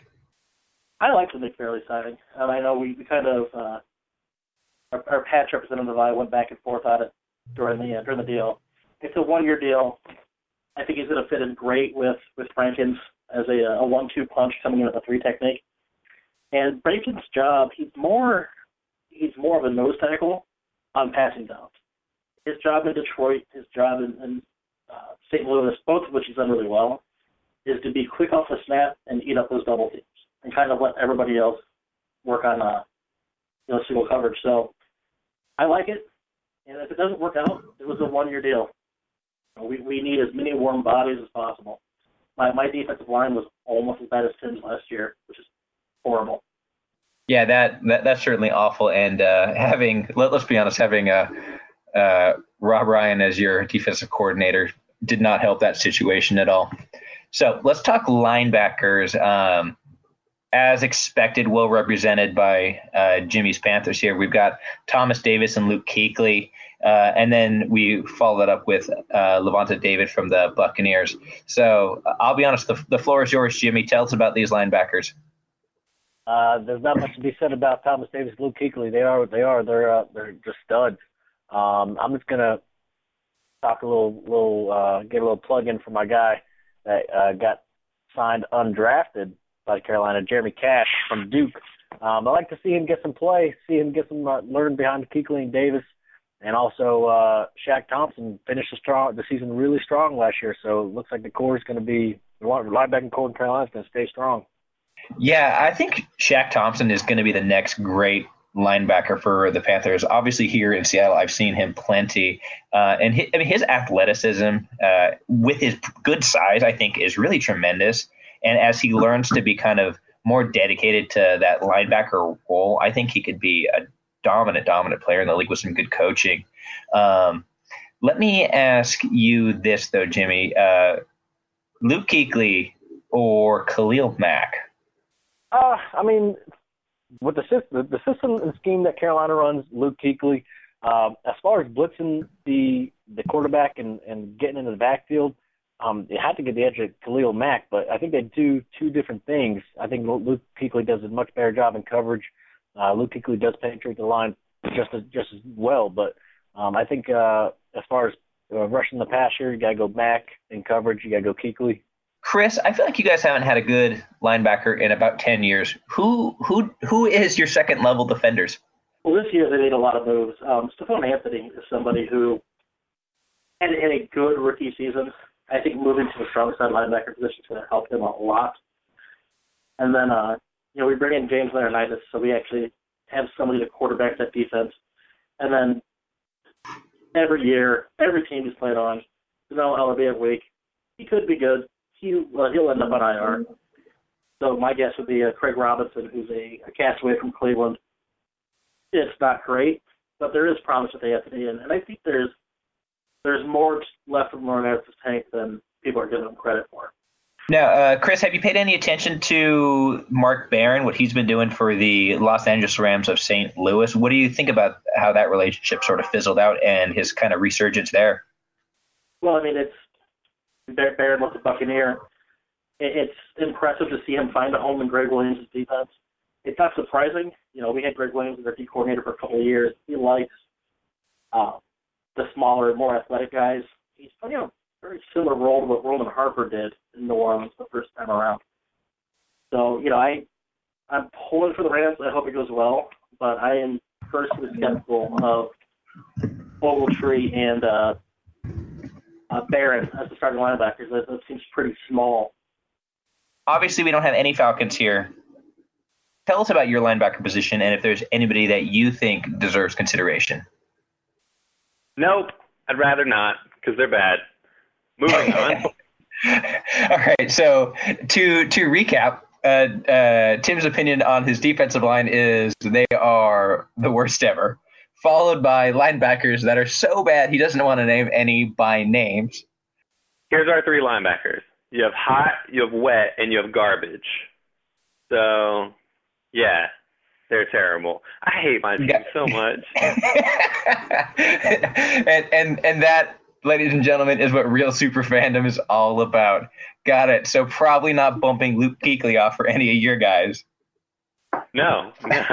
I like the Nick Fairley signing. Um, I know we, we kind of uh, our, our patch representative and I went back and forth on it during the uh, during the deal. It's a one-year deal. I think he's going to fit in great with with Rankins as a, a one-two punch coming in at the three technique. And Rankins' job, he's more he's more of a nose tackle on passing downs. His job in Detroit, his job in, in uh, Saint Louis, both of which he's done really well, is to be quick off the snap and eat up those double teams and kind of let everybody else work on uh, you know, single coverage. So I like it. And if it doesn't work out, it was a one-year deal. We we need as many warm bodies as possible. My my defensive line was almost as bad as Tim's last year, which is horrible.
Yeah, that, that that's certainly awful. And uh, having let, let's be honest, having uh, uh, Rob Ryan as your defensive coordinator did not help that situation at all. So let's talk linebackers. Um, as expected, well represented by uh, Jimmy's Panthers here. We've got Thomas Davis and Luke Kuechly. Uh, and then we follow that up with uh, Levante David from the Buccaneers. So uh, I'll be honest, the, the floor is yours, Jimmy. Tell us about these linebackers.
Uh, there's not much to be said about Thomas Davis and Luke Kuechly. They are what they are. They're uh, they're just studs. Um, I'm just gonna talk a little, little uh, get a little plug in for my guy that uh, got signed undrafted by Carolina, Jeremy Cash from Duke. Um, I like to see him get some play, see him get some uh, learn behind Kuechly and Davis. And also, uh, Shaq Thompson finished the, strong, the season really strong last year, so it looks like the core is going to be – the linebacking core in Carolina is going to stay strong.
Yeah, I think Shaq Thompson is going to be the next great linebacker for the Panthers. Obviously, here in Seattle, I've seen him plenty. Uh, and his, I mean, his athleticism uh, with his good size, I think, is really tremendous. And as he learns to be kind of more dedicated to that linebacker role, I think he could be a dominant, dominant player in the league with some good coaching. Um, let me ask you this, though, Jimmy. Uh, Luke Kuechly or Khalil Mack?
Uh, I mean, with the system, the system and scheme that Carolina runs, Luke Kuechly, uh, as far as blitzing the the quarterback and, and getting into the backfield, um, they had to get the edge of Khalil Mack, but I think they do two different things. I think Luke Kuechly does a much better job in coverage. Uh, Luke Kuechly does penetrate the line just as just as well, but um, I think uh, as far as uh, rushing the passer, you got to go back. In coverage, you got to go Kuechly.
Chris, I feel like you guys haven't had a good linebacker in about ten years. Who who who is your second level defenders?
Well, this year they made a lot of moves. Um, Stephon Anthony is somebody who had, had a good rookie season. I think moving to a strong side linebacker position is going to help him a lot. And then, uh, you know, we bring in James Laurinaitis, so we actually have somebody to quarterback that defense. And then every year, every team he's played on, you know, L B week, he could be good. He, well, he'll end up on I R. So my guess would be uh, Craig Robinson, who's a, a castaway from Cleveland. It's not great, but there is promise with Anthony, and, and I think there's there's more left from Laurinaitis' tank than people are giving him credit for.
Now, uh, Chris, have you paid any attention to Mark Barron, what he's been doing for the Los Angeles Rams of Saint Louis? What do you think about how that relationship sort of fizzled out and his kind of resurgence there?
Well, I mean, it's Barron was a Buccaneer. It's impressive to see him find a home in Greg Williams' defense. It's not surprising. You know, we had Greg Williams as our D coordinator for a couple of years. He likes uh, the smaller, more athletic guys. He's playing a very similar role to what Roman Harper did in New Orleans the first time around. So, you know, I, I'm pulling for the Rams. I hope it goes well, but I am personally skeptical of Ogletree and uh, uh, Barron as the starting linebackers. That, that seems pretty small.
Obviously, we don't have any Falcons here. Tell us about your linebacker position and if there's anybody that you think deserves consideration.
Nope, I'd rather not because they're bad. Moving on.
All right, so to to recap, uh, uh, Tim's opinion on his defensive line is they are the worst ever, followed by linebackers that are so bad he doesn't want to name any by names.
Here's our three linebackers. You have hot, you have wet, and you have garbage. So, yeah, they're terrible. I hate my team yeah. so much.
and, and and that, ladies and gentlemen, is what real super fandom is all about. Got it. So probably not bumping Luke Kuechly off for any of your guys.
No, no.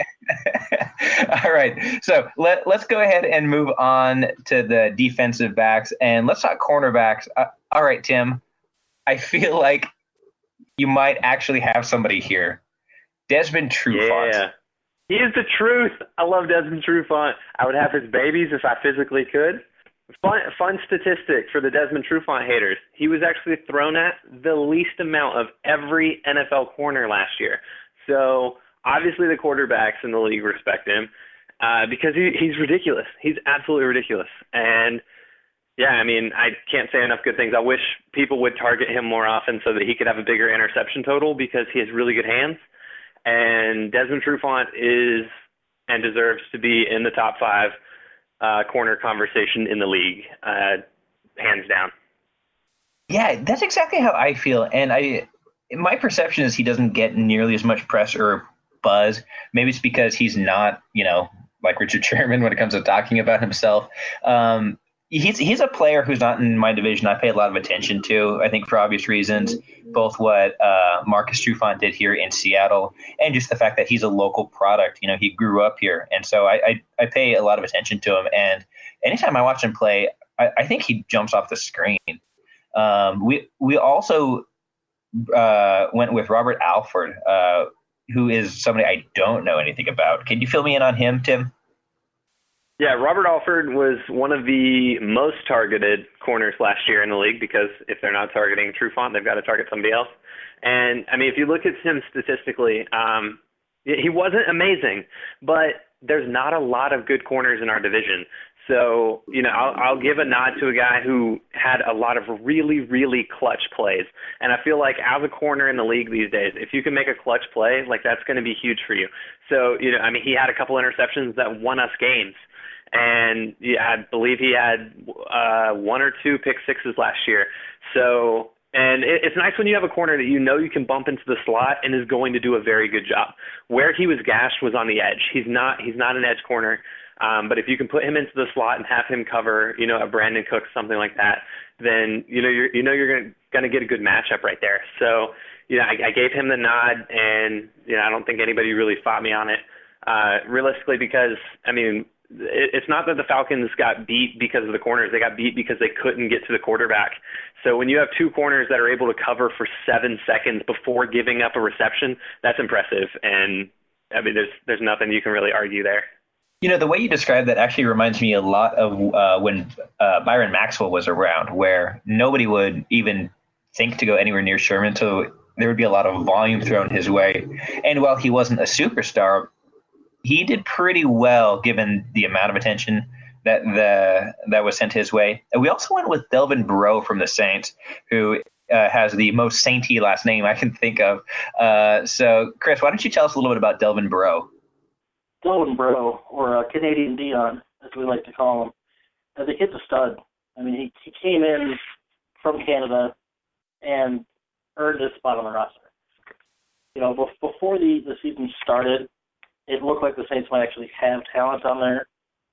All right. So let, let's go ahead and move on to the defensive backs, and let's talk cornerbacks. Uh, all right, Tim. I feel like you might actually have somebody here. Desmond Trufant.
Yeah. He is the truth. I love Desmond Trufant. I would have his babies if I physically could. Fun, fun statistic for the Desmond Trufant haters. He was actually thrown at the least amount of every N F L corner last year. So obviously the quarterbacks in the league respect him uh, because he, he's ridiculous. He's absolutely ridiculous. And, yeah, I mean, I can't say enough good things. I wish people would target him more often so that he could have a bigger interception total because he has really good hands. And Desmond Trufant is and deserves to be in the top five uh, corner conversation in the league, uh, hands down.
Yeah, that's exactly how I feel. And I, my perception is he doesn't get nearly as much press or buzz. Maybe it's because he's not, you know, like Richard Sherman when it comes to talking about himself. Um, He's he's a player who's not in my division. I pay a lot of attention to, I think for obvious reasons, both what uh, Marcus Trufant did here in Seattle and just the fact that he's a local product. You know, he grew up here. And so I, I, I pay a lot of attention to him. And anytime I watch him play, I, I think he jumps off the screen. Um, we we also uh, went with Robert Alford, uh, who is somebody I don't know anything about. Can you fill me in on him, Tim?
Yeah, Robert Alford was one of the most targeted corners last year in the league because if they're not targeting Trufant, they've got to target somebody else. And, I mean, if you look at him statistically, um, he wasn't amazing, but there's not a lot of good corners in our division. So, you know, I'll, I'll give a nod to a guy who had a lot of really, really clutch plays. And I feel like as a corner in the league these days, if you can make a clutch play, like that's going to be huge for you. So, you know, I mean, he had a couple interceptions that won us games. And yeah, I believe he had uh, one or two pick sixes last year. So, and it, it's nice when you have a corner that you know you can bump into the slot and is going to do a very good job. Where he was gashed was on the edge. He's not he's not an edge corner. Um, but if you can put him into the slot and have him cover, you know, a Brandon Cooks, something like that, then you know you're you know you're going going to get a good matchup right there. So, you know, I, I gave him the nod, and you know, I don't think anybody really fought me on it. Uh, realistically, because I mean, it, it's not that the Falcons got beat because of the corners. They got beat because they couldn't get to the quarterback. So when you have two corners that are able to cover for seven seconds before giving up a reception, that's impressive. And, I mean, there's there's nothing you can really argue there.
You know, the way you describe that actually reminds me a lot of uh, when uh, Byron Maxwell was around, where nobody would even think to go anywhere near Sherman, so there would be a lot of volume thrown his way. And while he wasn't a superstar, he did pretty well given the amount of attention that the that was sent his way. And we also went with Delvin Breaux from the Saints, who uh, has the most sainty last name I can think of. Uh, so, Chris, why don't you tell us a little bit about Delvin Breaux?
Delvin Breaux, or uh, Canadian Dion, as we like to call him. Uh, the kid's a stud. I mean, he, he came in from Canada and earned his spot on the roster. You know, be- before the, the season started, it looked like the Saints might actually have talent on their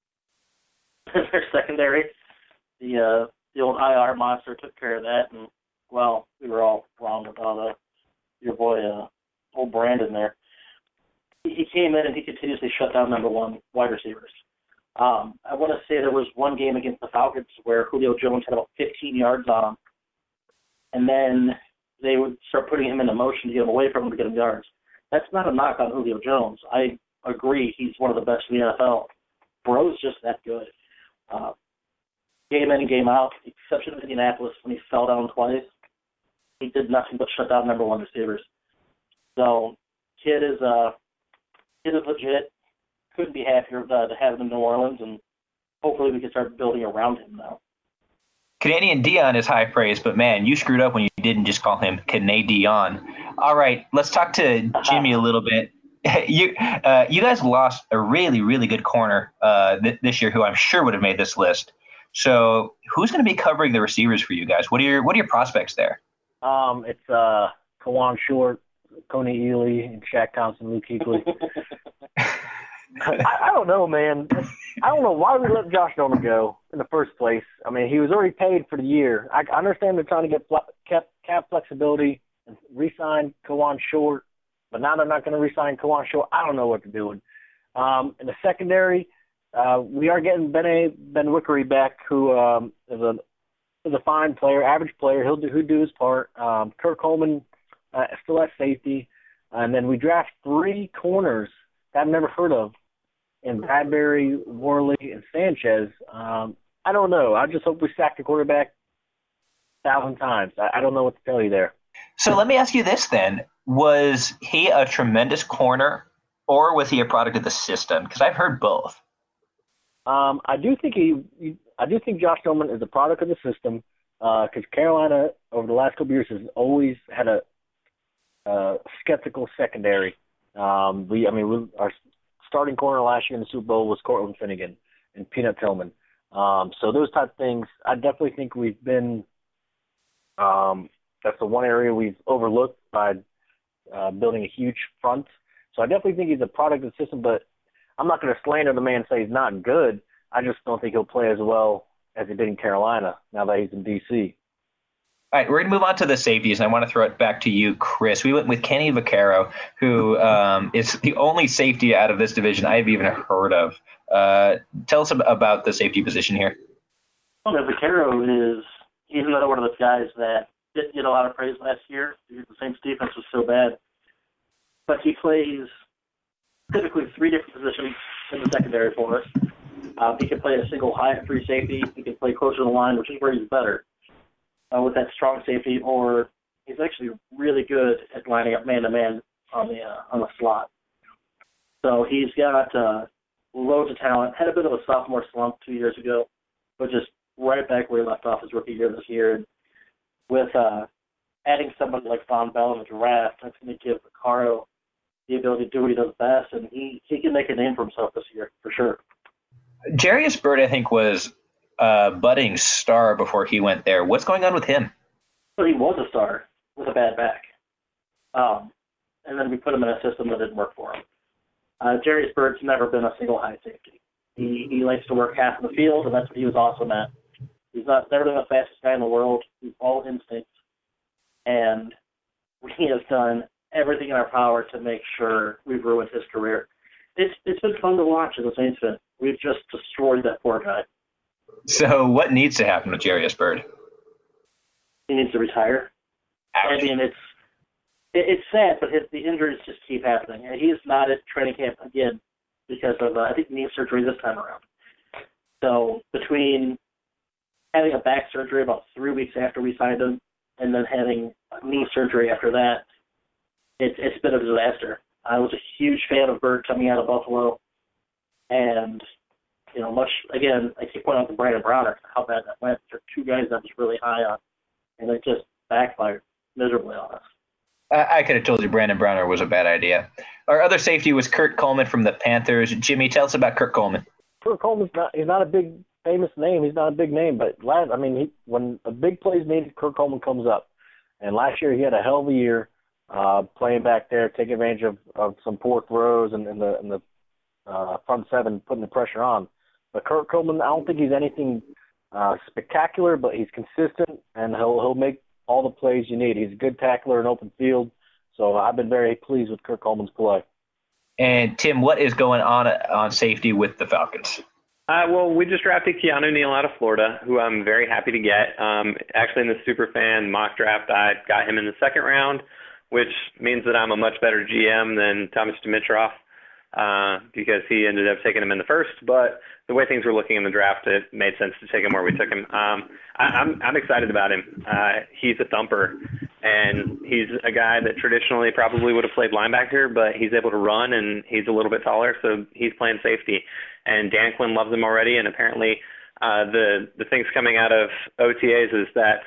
their secondary. The uh, the old I R monster took care of that, and, well, we were all wrong about uh, your boy, uh, old Brandon there. He came in and he continuously shut down number one wide receivers. Um, I want to say there was one game against the Falcons where Julio Jones had about fifteen yards on him, and then they would start putting him into motion to get him away from him to get him yards. That's not a knock on Julio Jones. I agree he's one of the best in the N F L. Breaux's just that good. Uh, game in and game out, the exception of Indianapolis when he fell down twice, he did nothing but shut down number one receivers. So, kid is uh, kid is legit. Couldn't be happier uh, to have him in New Orleans, and hopefully we can start building around him now.
Canadian Dion is high praise, but man, you screwed up when you didn't just call him Canadian. All right, let's talk to Jimmy a little bit. you uh, you guys lost a really, really good corner uh, th- this year who I'm sure would have made this list. So who's going to be covering the receivers for you guys? What are your what are your prospects there?
Um, it's uh, Kawan Short, Coney Ely, and Shaq Thompson, Luke Kuechly. I, I don't know, man. I don't know why we let Josh Norman go in the first place. I mean, he was already paid for the year. I, I understand they're trying to get fl- cap, cap flexibility and re-sign Kawan Short, but now they're not going to re-sign Kawan Short. I don't know what they're doing. Um, in the secondary, uh, we are getting Ben Ben Wickery back, who um, is a is a fine player, average player. He'll do he'll do his part. Um, Kirk Coleman uh, still at safety, and then we draft three corners that I've never heard of. And Bradbury, Worley, and Sanchez. Um, I don't know. I just hope we sack the quarterback a thousand times. I, I don't know what to tell you there.
So let me ask you this then. Was he a tremendous corner, or was he a product of the system? Because I've heard both.
Um, I do think he, I do think Josh Norman is a product of the system because uh, Carolina, over the last couple of years, has always had a uh, skeptical secondary. Um, we, I mean, we, our starting corner last year in the Super Bowl was Cortland Finnegan and Peanut Tillman. Um, so those type of things, I definitely think we've been um, – that's the one area we've overlooked by uh, building a huge front. So I definitely think he's a product of the system, but I'm not going to slander the man and say he's not good. I just don't think he'll play as well as he did in Carolina now that he's in D C.
All right, we're going to move on to the safeties, and I want to throw it back to you, Chris. We went with Kenny Vaccaro, who um, is the only safety out of this division I've even heard of. Uh, tell us about the safety position here.
Well, Vaccaro is he's another one of those guys that didn't get a lot of praise last year because the Saints' defense was so bad. But he plays typically three different positions in the secondary for us. Uh, he can play a single high free safety. He can play closer to the line, which is where he's better. Uh, with that strong safety, or he's actually really good at lining up man-to-man on the uh, on the slot. So he's got uh, loads of talent. Had a bit of a sophomore slump two years ago, but just right back where he left off his rookie year this year. And with uh, adding somebody like Von Bell in the draft, that's going to give Vaccaro the ability to do what he does best, and he, he can make a name for himself this year, for sure.
Jarius Byrd, I think, was uh, budding star before he went there. What's going on with him?
Well, he was a star with a bad back. Um, and then we put him in a system that didn't work for him. Uh, Jarius Byrd's never been a single high safety. He he likes to work half of the field, and that's what he was awesome at. He's not never been the fastest guy in the world. He's all instinct. And he has done everything in our power to make sure we've ruined his career. It's It's been fun to watch as a Saints fan. we've just destroyed that poor guy.
So what needs to happen with Jarius Byrd?
He needs to retire.
Ouch.
I mean, it's it, it's sad, but his, the injuries just keep happening. And he's not at training camp again because of, uh, I think, knee surgery this time around. So between having a back surgery about three weeks after we signed him and then having knee surgery after that, it's it's been a disaster. I was a huge fan of Byrd coming out of Buffalo. And, you know, much, again, I keep pointing out to Brandon Browner how bad that went. They're two guys that was really high on, and it just backfired miserably on us.
I, I could have told you Brandon Browner was a bad idea. Our other safety was Kurt Coleman from the Panthers. Jimmy, tell us about Kurt Coleman.
Kurt Coleman's not, he's not a big famous name. He's not a big name, but last, I mean, he, when a big play is needed, Kurt Coleman comes up. And last year he had a hell of a year uh, playing back there, taking advantage of, of some poor throws and, and the and the uh, front seven, putting the pressure on. But Kurt Coleman, I don't think he's anything uh, spectacular, but he's consistent, and he'll he'll make all the plays you need. He's a good tackler in open field, so I've been very pleased with Kurt Coleman's play.
And, Tim, what is going on on safety with the Falcons?
Uh, well, we just drafted Keanu Neal out of Florida, who I'm very happy to get. Um, actually, in the Superfan mock draft, I got him in the second round, which means that I'm a much better G M than Thomas Dimitroff uh, because he ended up taking him in the first. But the way things were looking in the draft, it made sense to take him where we took him. Um, I, I'm I'm excited about him. Uh, he's a thumper, and he's a guy that traditionally probably would have played linebacker, but he's able to run, and he's a little bit taller, so he's playing safety. And Dan Quinn loves him already, and apparently uh, the the things coming out of O T As is that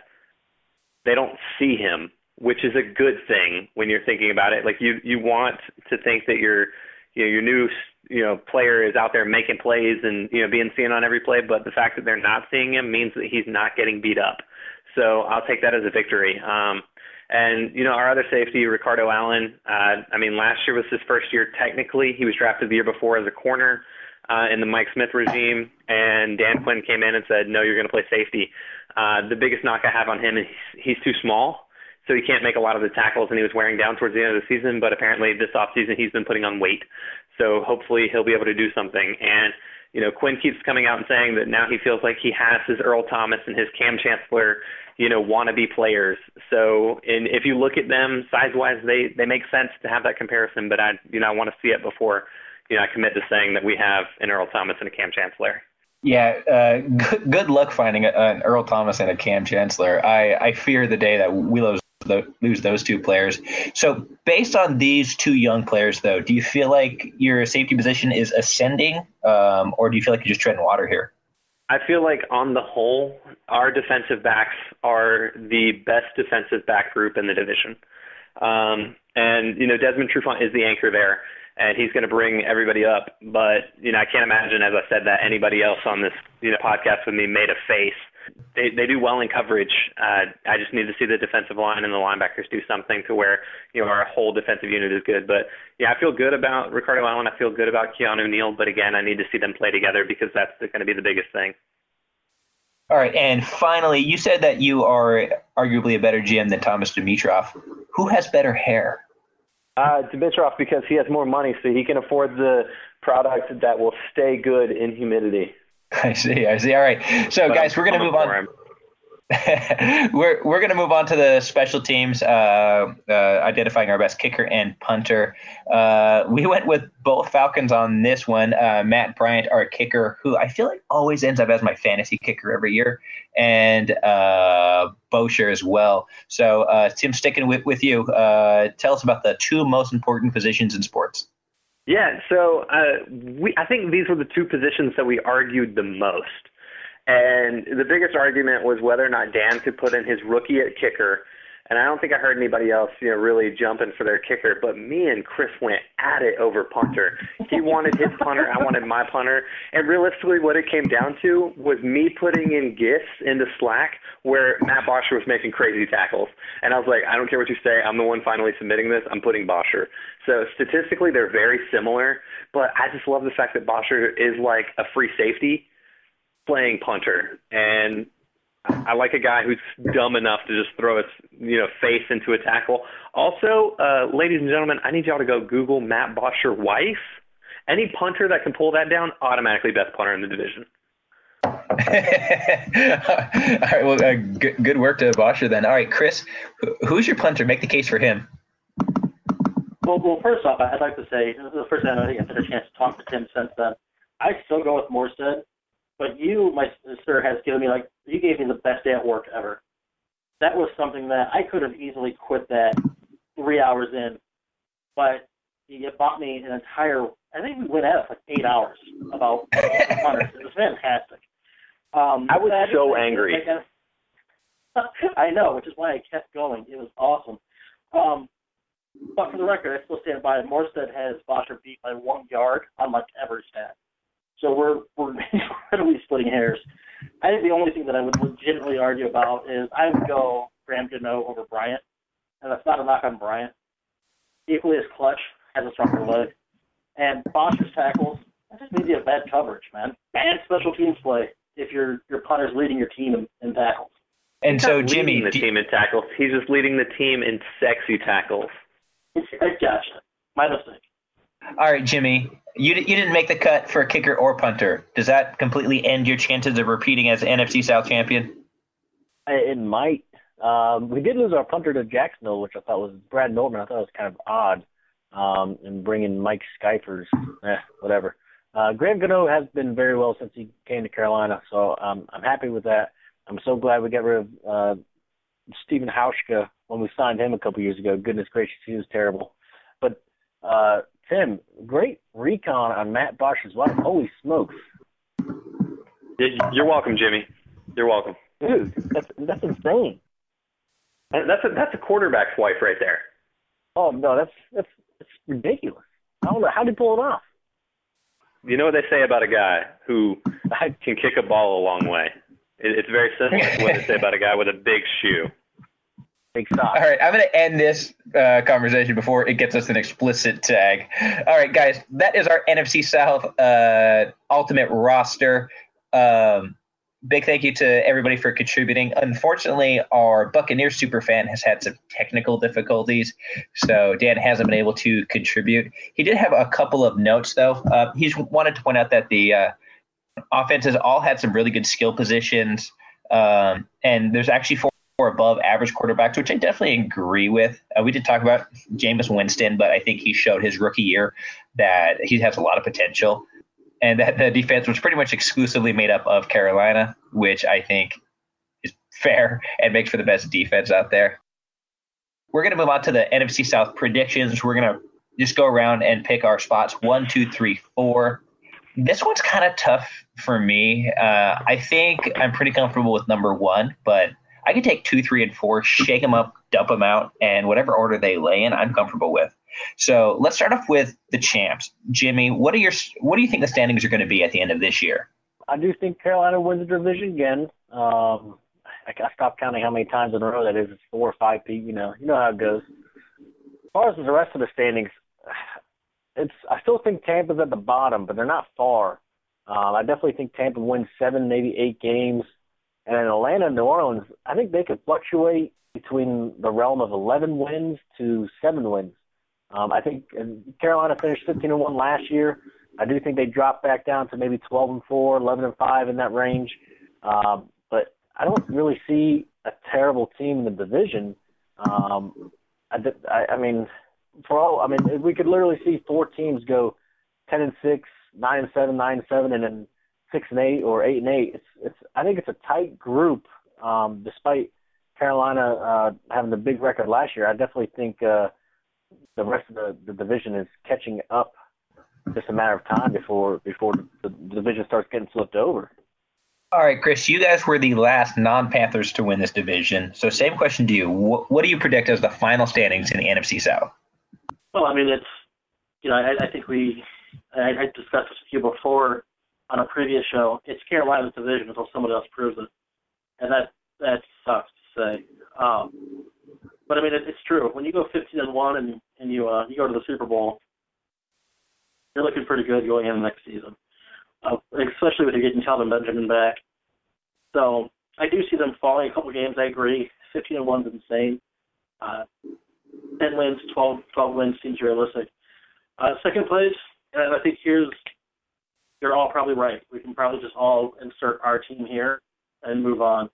they don't see him, which is a good thing when you're thinking about it. Like you you want to think that your you know, your new you know player is out there making plays and you know being seen on every play, but the fact that they're not seeing him means that he's not getting beat up. So I'll take that as a victory. Um, and you know our other safety, Ricardo Allen. Uh, I mean, last year was his first year technically. He was drafted the year before as a corner. Uh, in the Mike Smith regime, and Dan Quinn came in and said, no, you're going to play safety. Uh, the biggest knock I have on him is he's too small, so he can't make a lot of the tackles, and he was wearing down towards the end of the season, but apparently this offseason he's been putting on weight, so hopefully he'll be able to do something. And, you know, Quinn keeps coming out and saying that now he feels like he has his Earl Thomas and his Cam Chancellor, you know, wannabe players. So and if you look at them size-wise, they, they make sense to have that comparison, but I, you know, I want to see it before you know, I commit to saying that we have an Earl Thomas and a Cam Chancellor.
Yeah, uh, good, good luck finding a, an Earl Thomas and a Cam Chancellor. I, I fear the day that we lose, the, lose those two players. So based on these two young players, though, do you feel like your safety position is ascending, um, or do you feel like you're just treading water here?
I feel like on the whole, our defensive backs are the best defensive back group in the division. Um, and, you know, Desmond Trufant is the anchor there. And he's going to bring everybody up. But, you know, I can't imagine, as I said, that anybody else on this, you know, podcast with me made a face. They they do well in coverage. Uh, I just need to see the defensive line and the linebackers do something to where, you know, our whole defensive unit is good. But, yeah, I feel good about Ricardo Allen. I feel good about Keanu Neal. But, again, I need to see them play together because that's going to be the biggest thing.
All right. And finally, you said that you are arguably a better G M than Thomas Dimitroff. Who has better hair?
Uh, Dimitroff, because he has more money, so he can afford the product that will stay good in humidity.
I see, I see. All right. So, but guys, we're going to move on. we're we're going to move on to the special teams, uh, uh, identifying our best kicker and punter. Uh, we went with both Falcons on this one. Uh, Matt Bryant, our kicker, who I feel like always ends up as my fantasy kicker every year, and uh, Bosher as well. So, uh, Tim, sticking with, with you, uh, tell us about the two most important positions in sports.
Yeah, so uh, we I think these were the two positions that we argued the most. And the biggest argument was whether or not Dan could put in his rookie at kicker. And I don't think I heard anybody else, you know, really jumping for their kicker. But me and Chris went at it over punter. He wanted his punter. I wanted my punter. And realistically, what it came down to was me putting in gifts into Slack where Matt Bosher was making crazy tackles. And I was like, I don't care what you say. I'm the one finally submitting this. I'm putting Bosher. So statistically, they're very similar. But I just love the fact that Bosher is like a free safety playing punter, and I like a guy who's dumb enough to just throw his, you know, face into a tackle. Also, uh, ladies and gentlemen, I need y'all to go Google Matt Bosher wife any punter that can pull that down, automatically best punter in the division.
All right, well, uh, good, good work to Bosher then. All right, Chris, who's your punter? Make the case for him.
Well, well, first off, I'd like to say, this is the first time I think I've had a chance to talk to Tim since then. I still go with Morstead, but you, my sister, has given me, like, you gave me the best day at work ever. That was something that I could have easily quit that three hours in, but you bought me an entire, I think we went at it for like eight hours about hunters. It was fantastic. Um,
I was
I
so
think,
angry.
Like, I know, which is why I kept going. It was awesome. Um, but for the record, I still stand by it. Morstead has Bosher beat by one yard on like every stat. So we're we're incredibly splitting hairs. I think the only thing that I would legitimately argue about is I would go Graham Gano over Bryant, and that's not a knock on Bryant. Equally as clutch, has a stronger leg, and Bosher's tackles. That just means you have bad coverage, man. Bad special teams play if your your punter's leading your team in, in tackles.
And
He's
so
not
Jimmy,
leading the team in tackles. He's just leading the team in sexy tackles.
I gotcha. My mistake.
All right, Jimmy, you you didn't make the cut for kicker or punter. Does that completely end your chances of repeating as N F C South champion?
It might. Um, we did lose our punter to Jacksonville, which I thought was Brad Norman. I thought it was kind of odd. Um, and bringing Mike Skyfers, eh, whatever. Uh, Graham Gano has been very well since he came to Carolina, so um, I'm happy with that. I'm so glad we got rid of uh, Stephen Hauschka when we signed him a couple years ago. Goodness gracious, he was terrible. But uh, Tim, great recon on Matt Bosher's wife. Holy smokes!
You're welcome, Jimmy. You're welcome.
Dude, that's that's insane.
That's a that's a quarterback's wife right there.
Oh no, that's that's that's ridiculous. I don't know how did he pull it off.
You know what they say about a guy who can kick a ball a long way? It, it's very similar to what they say about a guy with a big shoe.
Big sock.
All right, I'm going to end this uh, conversation before it gets us an explicit tag. All right, guys, that is our N F C South uh, ultimate roster. Um, big thank you to everybody for contributing. Unfortunately, our Buccaneers superfan has had some technical difficulties, so Dan hasn't been able to contribute. He did have a couple of notes, though. Uh, he wanted to point out that the uh, offenses all had some really good skill positions, um, and there's actually four above average quarterbacks, which I definitely agree with. Uh, we did talk about Jameis Winston, but I think he showed his rookie year that he has a lot of potential. And that the defense was pretty much exclusively made up of Carolina, which I think is fair and makes for the best defense out there. We're going to move on to the N F C South predictions. We're going to just go around and pick our spots one, two, three, four. This one's kind of tough for me. Uh, I think I'm pretty comfortable with number one, but I could take two, three, and four, shake them up, dump them out, and whatever order they lay in, I'm comfortable with. So let's start off with the champs. Jimmy, what are your what do you think the standings are going to be at the end of this year?
I do think Carolina wins the division again. Um, I, I stopped counting how many times in a row that is. It's four or five, Pete. You know, you know how it goes. As far as the rest of the standings, it's I still think Tampa's at the bottom, but they're not far. Um, I definitely think Tampa wins seven, maybe eight games. And in Atlanta and New Orleans, I think they could fluctuate between the realm of eleven wins to seven wins. Um, I think Carolina finished fifteen and one last year. I do think they dropped back down to maybe twelve and four, eleven and five in that range. Um, but I don't really see a terrible team in the division. Um, I, I, I mean, for all I mean, we could literally see four teams go ten and six, nine and seven, nine and seven, and then six and eight or eight and eight. It's it's. I think it's a tight group. Um, despite Carolina uh, having the big record last year, I definitely think uh, the rest of the, the division is catching up. Just a matter of time before before the, the division starts getting flipped over.
All right, Chris, you guys were the last non-Panthers to win this division. So same question to you. What, what do you predict as the final standings in the N F C South?
Well, I mean, it's, you know, I, I think we, I, I discussed this with you before on a previous show. It's Carolina's division until somebody else proves it. And that, that sucks to say. Um, but I mean, it, it's true. When you go fifteen and one and, and you, uh, you go to the Super Bowl, you're looking pretty good going into next season, uh, especially with you getting Kelvin Benjamin back. So I do see them falling a couple games. I agree. fifteen and one is insane. Uh, ten wins, twelve, twelve wins seems realistic. Uh, second place, And I think here's, you're all probably right. We can probably just all insert our team here and move on.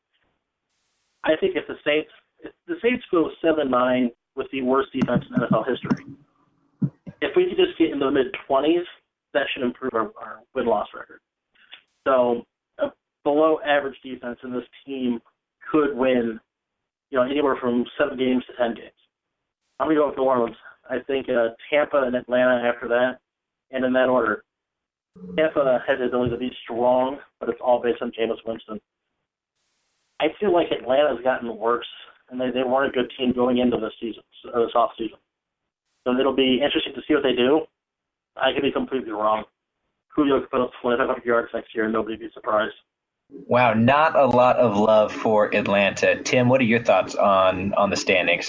I think if the Saints, if the Saints go seven and nine with the worst defense in N F L history, if we could just get into the mid-twenties, that should improve our, our win-loss record. So a below-average defense in this team could win, you know, anywhere from seven games to ten games. I'm going to go with New Orleans. I think uh, Tampa and Atlanta after that, and in that order. Tampa has the ability to be strong, but it's all based on Jameis Winston. I feel like Atlanta's gotten worse, and they, they weren't a good team going into this season, or this off season. So it'll be interesting to see what they do. I could be completely wrong. Julio could put up twenty-five hundred yards next year, and nobody would be surprised.
Wow, not a lot of love for Atlanta. Tim, what are your thoughts on, on the standings?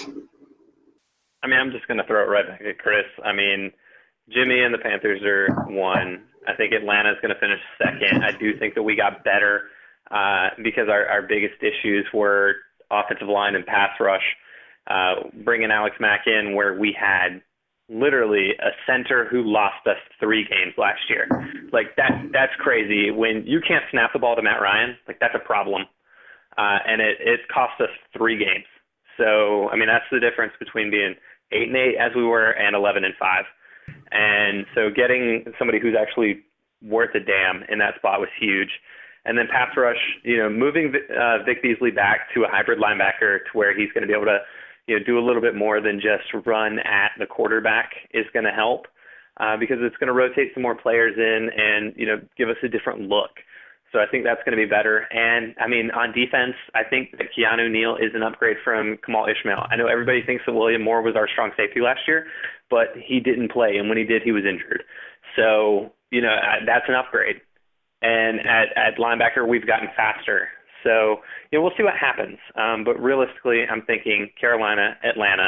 I mean, I'm just going to throw it right back at Chris. I mean, Jimmy and the Panthers are one. I think Atlanta's going to finish second. I do think that we got better uh, because our, our biggest issues were offensive line and pass rush. Uh, bringing Alex Mack in where we had literally a center who lost us three games last year. Like, that that's crazy. When you can't snap the ball to Matt Ryan, like, that's a problem. Uh, and it, it cost us three games. So, I mean, that's the difference between being eight and eight as we were and eleven and five. And so getting somebody who's actually worth a damn in that spot was huge. And then pass rush, you know, moving uh, Vic Beasley back to a hybrid linebacker to where he's going to be able to, you know, do a little bit more than just run at the quarterback is going to help uh, because it's going to rotate some more players in and, you know, give us a different look. So I think that's going to be better. And, I mean, on defense, I think that Keanu Neal is an upgrade from Kamal Ishmael. I know everybody thinks that William Moore was our strong safety last year, but he didn't play, and when he did, he was injured. So, you know, that's an upgrade. And at, at linebacker, we've gotten faster. So, you know, we'll see what happens. Um, but realistically, I'm thinking Carolina, Atlanta,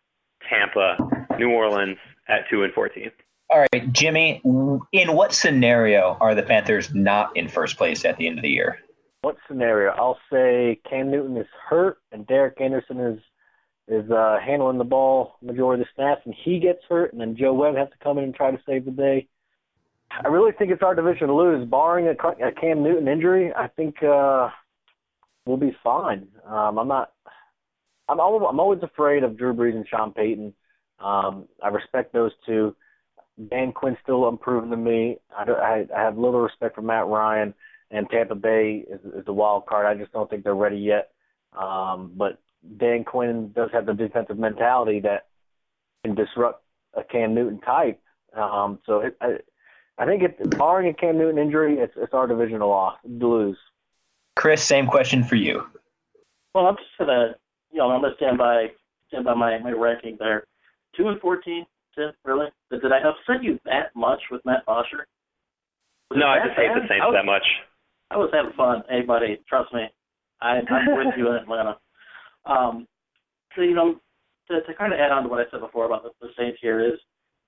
Tampa, New Orleans at two and fourteen.
All right, Jimmy, in what scenario are the Panthers not in first place at the end of the year?
What scenario? I'll say Cam Newton is hurt and Derek Anderson is is uh, handling the ball majority of the snaps, and he gets hurt, and then Joe Webb has to come in and try to save the day. I really think it's our division to lose. Barring a, a Cam Newton injury, I think uh, we'll be fine. Um, I'm not. I'm always, I'm always afraid of Drew Brees and Sean Payton. Um, I respect those two. Dan Quinn's still improving to me. I, I, I have little respect for Matt Ryan, and Tampa Bay is, is the wild card. I just don't think they're ready yet. Um, but Dan Quinn does have the defensive mentality that can disrupt a Cam Newton type. Um, so it, I, I think it, barring a Cam Newton injury, it's, it's our division to loss, to lose.
Chris, same question for you.
Well, I'm just gonna, you know, I'm gonna stand by stand by my, my ranking there. Two and fourteen. Really? Did I upset you that much with Matt Bosher?
No, I just hate the Saints
was,
that much.
I was having fun. Hey, buddy, trust me. I, I'm with you in Atlanta. Um, so, you know, to, to kind of add on to what I said before about the, the Saints here is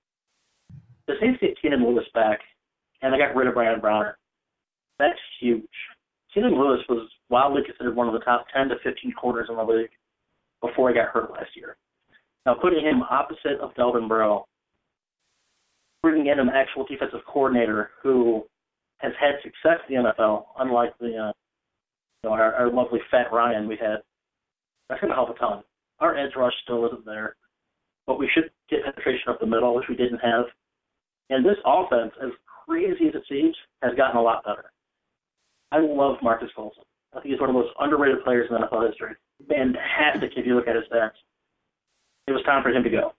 the Saints get Keenan Lewis back, and they got rid of Brandon Browner. That's huge. Keenan Lewis was wildly considered one of the top ten to fifteen corners in the league before he got hurt last year. Now, putting him opposite of Delvin Breaux, bringing in an actual defensive coordinator who has had success in the N F L, unlike the uh, you know, our, our lovely Fat Ryan we had, that's going to help a ton. Our edge rush still isn't there, but we should get penetration up the middle, which we didn't have. And this offense, as crazy as it seems, has gotten a lot better. I love Marcus Colson. I think he's one of the most underrated players in N F L history. Fantastic if you look at his stats. It was time for him to go.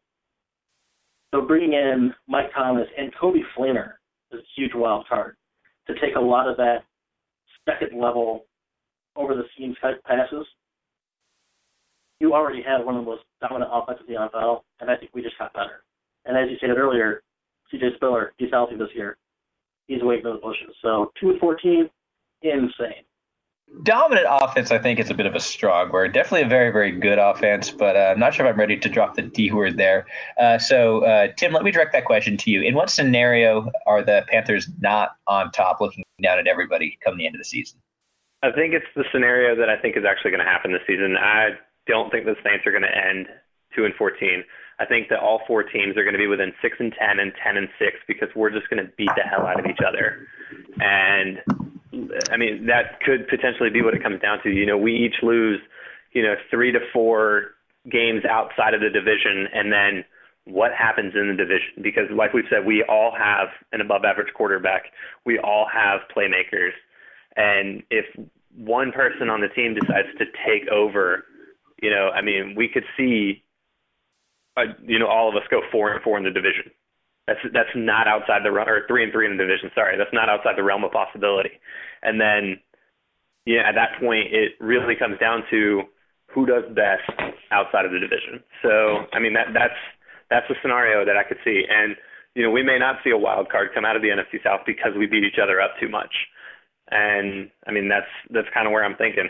So bringing in Mike Thomas and Kobe Fleener is a huge wild card to take a lot of that second level over the seam type passes. You already have one of the most dominant offenses in the N F L, and I think we just got better. And as you said earlier, C J Spiller, he's healthy this year. He's waiting in the bushes. So two and fourteen, insane.
Dominant offense, I think, is a bit of a strong word. Definitely a very, very good offense, but uh, I'm not sure if I'm ready to drop the D word there. Uh, so, uh, Tim, let me direct that question to you. In what scenario are the Panthers not on top, looking down at everybody come the end of the season?
I think it's the scenario that I think is actually going to happen this season. I don't think the Saints are going to end two and fourteen. I think that all four teams are going to be within six and ten and ten and six because we're just going to beat the hell out of each other. And I mean, that could potentially be what it comes down to. You know, we each lose, you know, three to four games outside of the division, and then what happens in the division? Because like we've said, we all have an above average quarterback. We all have playmakers. And if one person on the team decides to take over, you know, I mean, we could see, uh, you know, all of us go four and four in the division. That's that's not outside the realm, or three and three in the division. Sorry, that's not outside the realm of possibility. And then, yeah, at that point, it really comes down to who does best outside of the division. So, I mean, that that's that's a scenario that I could see. And you know, we may not see a wild card come out of the N F C South because we beat each other up too much. And I mean, that's that's kind of where I'm thinking.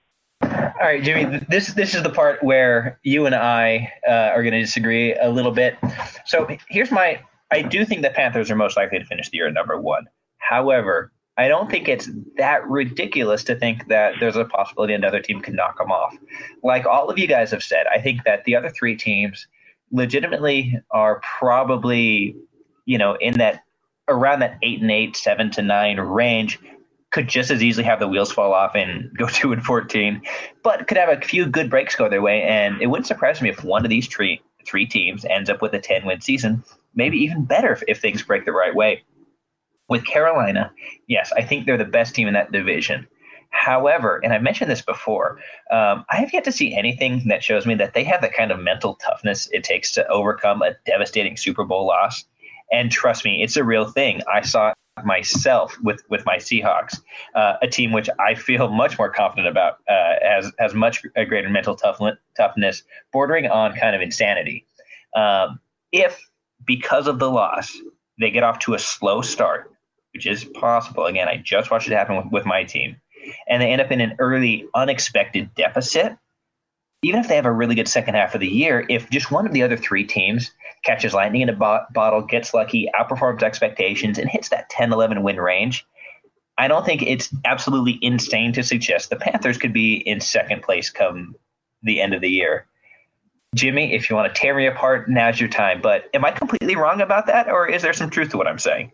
All right, Jimmy, this this is the part where you and I uh, are going to disagree a little bit. So here's my – I do think the Panthers are most likely to finish the year at number one. However, I don't think it's that ridiculous to think that there's a possibility another team can knock them off. Like all of you guys have said, I think that the other three teams legitimately are probably, you know, in that – around that eight and eight, seven to nine range – could just as easily have the wheels fall off and go two and fourteen, but could have a few good breaks go their way. And it wouldn't surprise me if one of these three, three teams ends up with a ten-win season, maybe even better if, if things break the right way. With Carolina, yes, I think they're the best team in that division. However, and I mentioned this before, um, I have yet to see anything that shows me that they have the kind of mental toughness it takes to overcome a devastating Super Bowl loss. And trust me, it's a real thing. I saw it myself with, with my Seahawks, uh, a team which I feel much more confident about, uh, has, has much a greater mental tough, toughness, bordering on kind of insanity. Um, if, because of the loss, they get off to a slow start, which is possible. Again, I just watched it happen with, with my team, and they end up in an early, unexpected deficit, even if they have a really good second half of the year, if just one of the other three teams catches lightning in a bo- bottle, gets lucky, outperforms expectations, and hits that ten eleven win range, I don't think it's absolutely insane to suggest the Panthers could be in second place come the end of the year. Jimmy, if you want to tear me apart, now's your time. But am I completely wrong about that, or is there some truth to what I'm saying?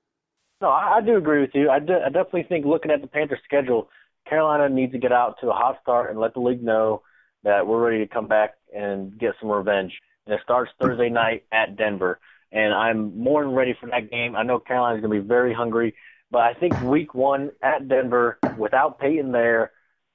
No, I, I do agree with you. I, do, I definitely think looking at the Panthers' schedule, Carolina needs to get out to a hot start and let the league know that we're ready to come back and get some revenge. And it starts Thursday night at Denver. And I'm more than ready for that game. I know Carolina's going to be very hungry, but I think week one at Denver, without Peyton there,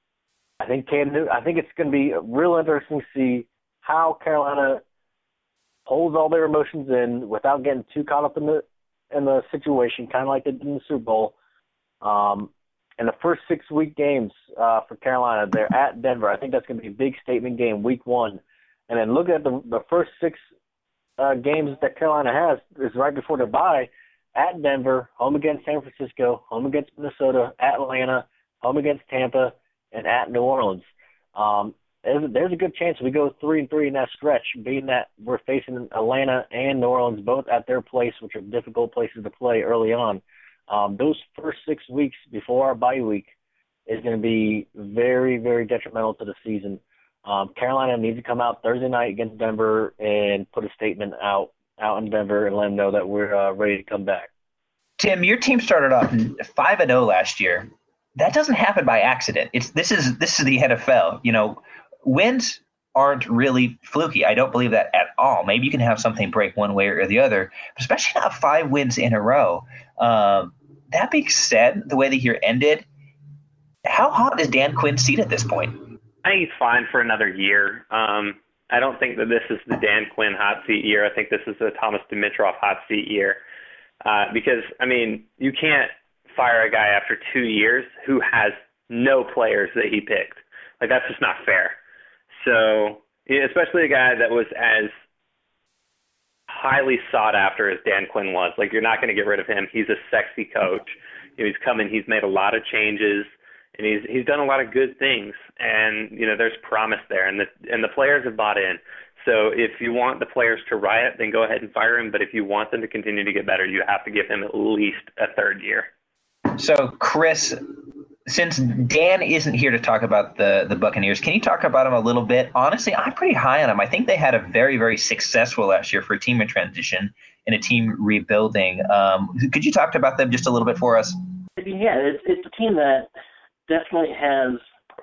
I think Cam Newton, I think it's going to be real interesting to see how Carolina holds all their emotions in without getting too caught up in the in the situation, kind of like they did in the Super Bowl. Um, And the first six-week games uh, for Carolina, they're at Denver. I think that's going to be a big statement game, week one. And then look at the the first six uh, games that Carolina has is right before their bye, at Denver, home against San Francisco, home against Minnesota, at Atlanta, home against Tampa, and at New Orleans. Um, there's, there's a good chance we go three and three in that stretch, being that we're facing Atlanta and New Orleans both at their place, which are difficult places to play early on. Um, those first six weeks before our bye week is going to be very, very detrimental to the season. Um, Carolina needs to come out Thursday night against Denver and put a statement out out in Denver and let them know that we're uh, ready to come back.
Tim, your team started off five and oh last year. That doesn't happen by accident. It's this is this is the N F L. You know, wins aren't really fluky. I don't believe that at all. Maybe you can have something break one way or the other, but especially not five wins in a row. Um, that being said, the way the year ended, how hot is Dan Quinn's seat at this point?
I think he's fine for another year. Um, I don't think that this is the Dan Quinn hot seat year. I think this is the Thomas Dimitroff hot seat year. Uh, because, I mean, you can't fire a guy after two years who has no players that he picked. Like, that's just not fair. So, especially a guy that was as highly sought after as Dan Quinn was. Like, you're not going to get rid of him. He's a sexy coach. You know, he's come in, he's made a lot of changes, and he's he's done a lot of good things. And, you know, there's promise there, and the and the players have bought in. So if you want the players to riot, then go ahead and fire him. But if you want them to continue to get better, you have to give him at least a third year.
So, Chris, since Dan isn't here to talk about the, the Buccaneers, can you talk about them a little bit? Honestly, I'm pretty high on them. I think they had a very, very successful last year for a team in transition and a team rebuilding. Um, could you talk about them just a little bit for us?
Yeah, it's, it's a team that definitely has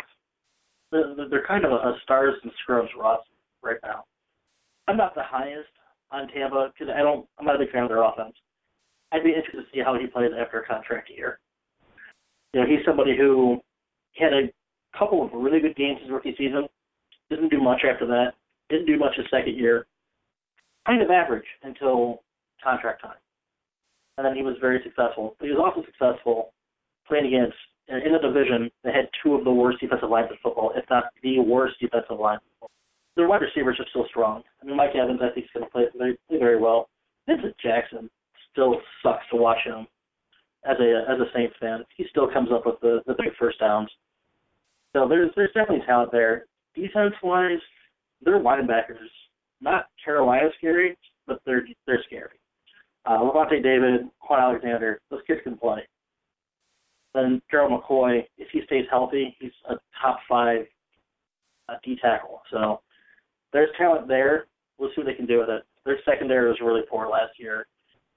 – they're kind of a stars and scrubs roster right now. I'm not the highest on Tampa because I don't – I'm not a big fan of their offense. I'd be interested to see how he plays after a contract year. You know, he's somebody who had a couple of really good games his rookie season, didn't do much after that, didn't do much his second year, kind of average until contract time. And then he was very successful. But he was also successful playing against, in the division, they had two of the worst defensive lines in football, if not the worst defensive line in football. Their wide receivers are still strong. I mean, Mike Evans, I think, is going to play very, play very well. Vincent Jackson still sucks to watch him. As a as a Saints fan, he still comes up with the, the big first downs. So there's there's definitely talent there. Defense-wise, their linebackers, not Carolina scary, but they're they're scary. Uh, Levante David, Quan Alexander, those kids can play. Then Gerald McCoy, if he stays healthy, he's a top five uh, D tackle. So there's talent there. We'll see what they can do with it. Their secondary was really poor last year.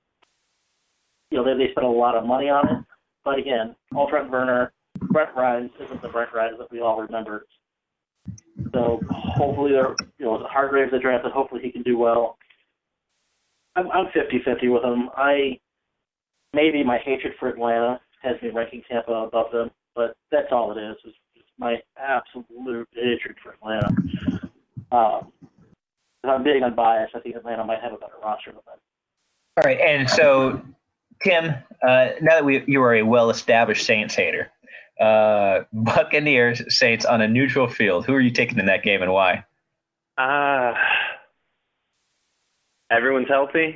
You know, they, they spent a lot of money on it. But again, all Trent Werner, Brent Rhymes isn't the Brent Rhymes that we all remember. So hopefully they're, you know, Hargraves they drafted, hopefully he can do well. I'm I'm fifty-fifty with him. I maybe my hatred for Atlanta has me ranking Tampa above them, but that's all it is. It's, it's my absolute hatred for Atlanta. Um, if I'm being unbiased, I think Atlanta might have a better roster than them.
All right, and so Tim, uh, now that we you are a well-established Saints hater, uh, Buccaneers, Saints on a neutral field, who are you taking in that game and why?
Uh, everyone's healthy?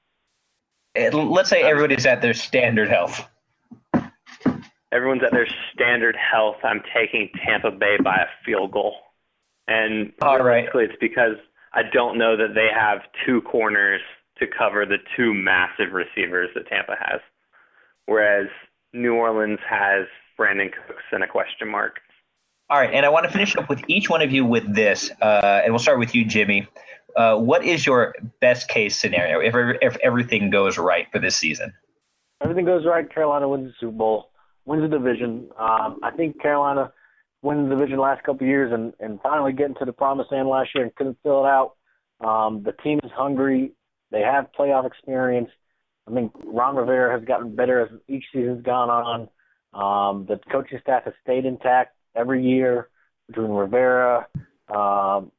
It, let's say everybody's at their standard health.
Everyone's at their standard health. I'm taking Tampa Bay by a field goal. And
All right.
it's because I don't know that they have two corners to cover the two massive receivers that Tampa has, whereas New Orleans has Brandon Cooks and a question mark.
All right, and I want to finish up with each one of you with this, uh, and we'll start with you, Jimmy. Uh, what is your best-case scenario if, if everything goes right for this season?
Everything goes right, Carolina wins the Super Bowl, wins the division. Um, I think Carolina won the division the last couple of years and, and finally getting to the promised land last year and couldn't fill it out. Um, the team is hungry. They have playoff experience. I mean, Ron Rivera has gotten better as each season's gone on. Um, the coaching staff has stayed intact every year between Rivera, um,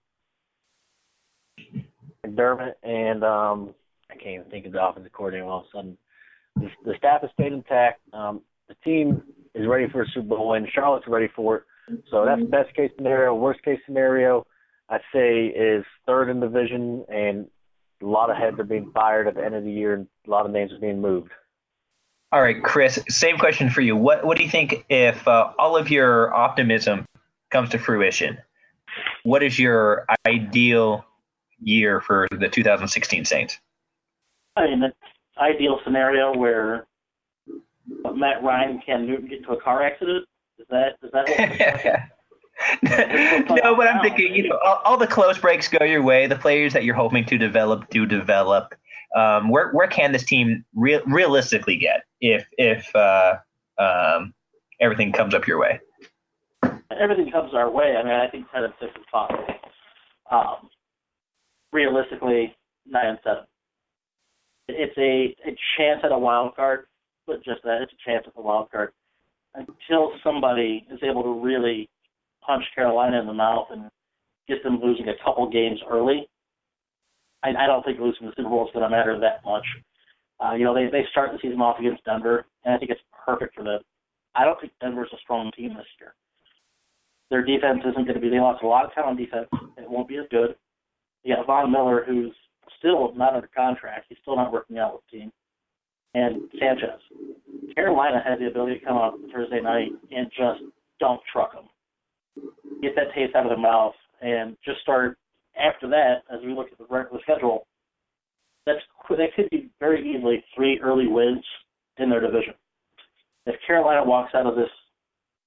McDermott, and um, I can't even think of the offensive coordinator all of a sudden. The, the staff has stayed intact. Um, the team is ready for a Super Bowl win. Charlotte's ready for it. So that's best case scenario. Worst case scenario, I'd say, is third in division, and a lot of heads are being fired at the end of the year, and a lot of names are being moved.
All right, Chris, same question for you. What What do you think if uh, all of your optimism comes to fruition? What is your ideal year for the two thousand sixteen Saints?
I mean, the ideal scenario where Matt Ryan can get into a car accident? Is that is that what
No, but I'm thinking, you know, all, all the close breaks go your way. The players that you're hoping to develop do develop. Um, where where can this team re- realistically get if if uh, um, everything comes up your way?
Everything comes our way. I mean, I think ten and six is possible. Um, realistically, nine and seven. It's a, a chance at a wild card, but just that, it's a chance at the wild card. Until somebody is able to really punch Carolina in the mouth and get them losing a couple games early, I, I don't think losing the Super Bowl is going to matter that much. Uh, you know, they, they start the season off against Denver, and I think it's perfect for them. I don't think Denver's a strong team this year. Their defense isn't going to be – they lost a lot of talent on defense. It won't be as good. You got Von Miller, who's still not under contract. He's still not working out with the team. And Sanchez. Carolina has the ability to come out Thursday night and just don't truck them. Get that taste out of their mouth and just start after that, as we look at the regular schedule, that's that could be very easily three early wins in their division. If Carolina walks out of this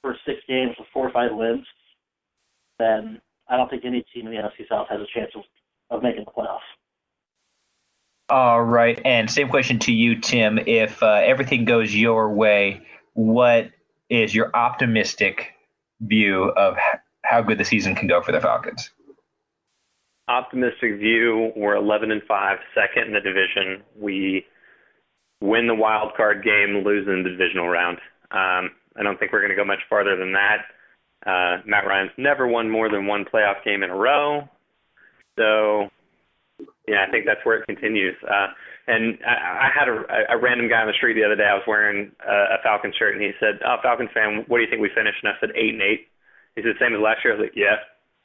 first six games with four or five wins, then I don't think any team in the N F C South has a chance of, of making the playoffs.
All right, and same question to you, Tim. If uh, everything goes your way, what is your optimistic view of h- how good the season can go for the Falcons?
Optimistic view, we're eleven and five, second in the division. We win the wild card game, lose in the divisional round. Um, I don't think we're going to go much farther than that. Uh, Matt Ryan's never won more than one playoff game in a row. So, yeah, I think that's where it continues. Uh, and I, I had a, a random guy on the street the other day. I was wearing a, a Falcons shirt, and he said, "Oh, Falcons fan, what do you think we finished?" And I said, eight and eight. He said, "Same as last year." I was like, "Yeah."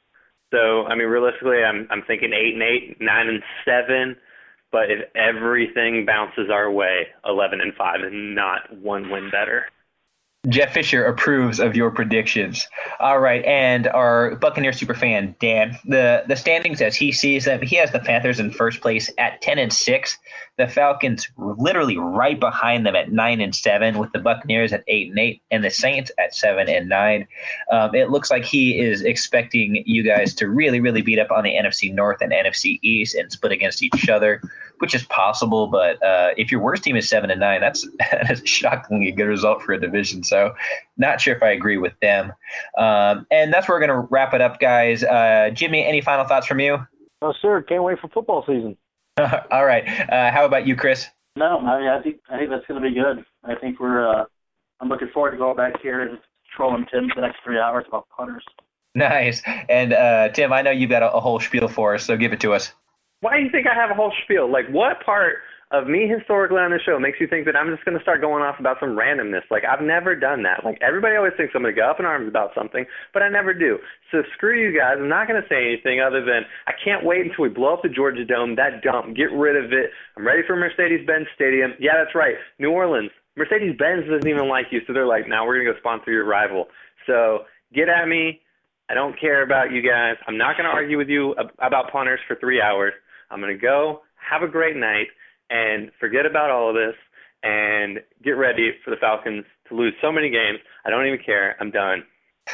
So, I mean, realistically, I'm I'm thinking eight and eight, nine and seven. But if everything bounces our way, eleven and five, and not one win better.
Jeff Fisher approves of your predictions. All right, and our Buccaneer superfan, Dan, the, the standings as he sees them, he has the Panthers in first place at ten and six. The Falcons literally right behind them at nine and seven, with the Buccaneers at eight and eight, and the Saints at seven and nine. Um, it looks like he is expecting you guys to really, really beat up on the N F C North and N F C East and split against each other, which is possible. But uh, if your worst team is seven and nine, that's that's a shockingly good result for a division. So, not sure if I agree with them. Um, and that's where we're going to wrap it up, guys. Uh, Jimmy, any final thoughts from you?
Oh, sir, can't wait for football season.
All right. Uh, how about you, Chris?
No, I, I think I think that's going to be good. I think we're. Uh, I'm looking forward to going back here and trolling Tim for the next three hours about punters.
Nice. And uh, Tim, I know you've got a, a whole spiel for us, so give it to us.
Why do you think I have a whole spiel? Like, what part of me historically on this show makes you think that I'm just going to start going off about some randomness? Like, I've never done that. Like, everybody always thinks I'm going to go up in arms about something, but I never do. So screw you guys. I'm not going to say anything other than I can't wait until we blow up the Georgia Dome, that dump, get rid of it. I'm ready for Mercedes-Benz Stadium. Yeah, that's right. New Orleans. Mercedes-Benz doesn't even like you, so they're like, now we're going to go sponsor your rival. So get at me. I don't care about you guys. I'm not going to argue with you about punters for three hours. I'm going to go, have a great night, and forget about all of this and get ready for the Falcons to lose so many games. I don't even care. I'm done.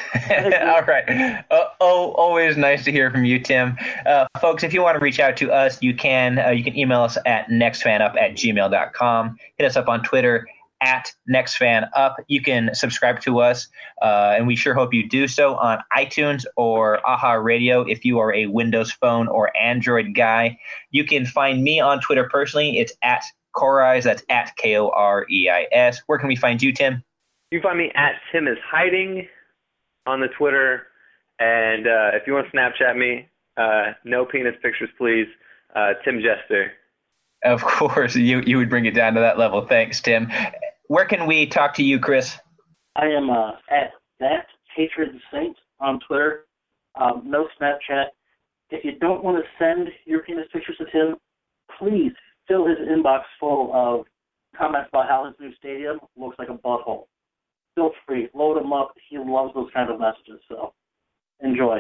All right. Uh, oh, always nice to hear from you, Tim. Uh, folks, if you want to reach out to us, you can. Uh, you can email us at nextfanup at gmail dot com. Hit us up on Twitter at nextfanup. You can subscribe to us, uh, and we sure hope you do so on iTunes or Aha Radio if you are a Windows Phone or Android guy. You can find me on Twitter personally. It's at Koreis. That's at K O R E I S. Where can we find you, Tim?
You can find me at Tim is Hiding on the Twitter. And uh, if you want to Snapchat me, uh, no penis pictures, please. Uh, Tim Jester.
Of course, you, you would bring it down to that level. Thanks, Tim. Where can we talk to you, Chris?
I am uh, at that Hatred Saint on Twitter. Um, no Snapchat. If you don't want to send your penis pictures to Tim, please fill his inbox full of comments about how his new stadium looks like a butthole. Feel free. Load him up. He loves those kind of messages. So enjoy.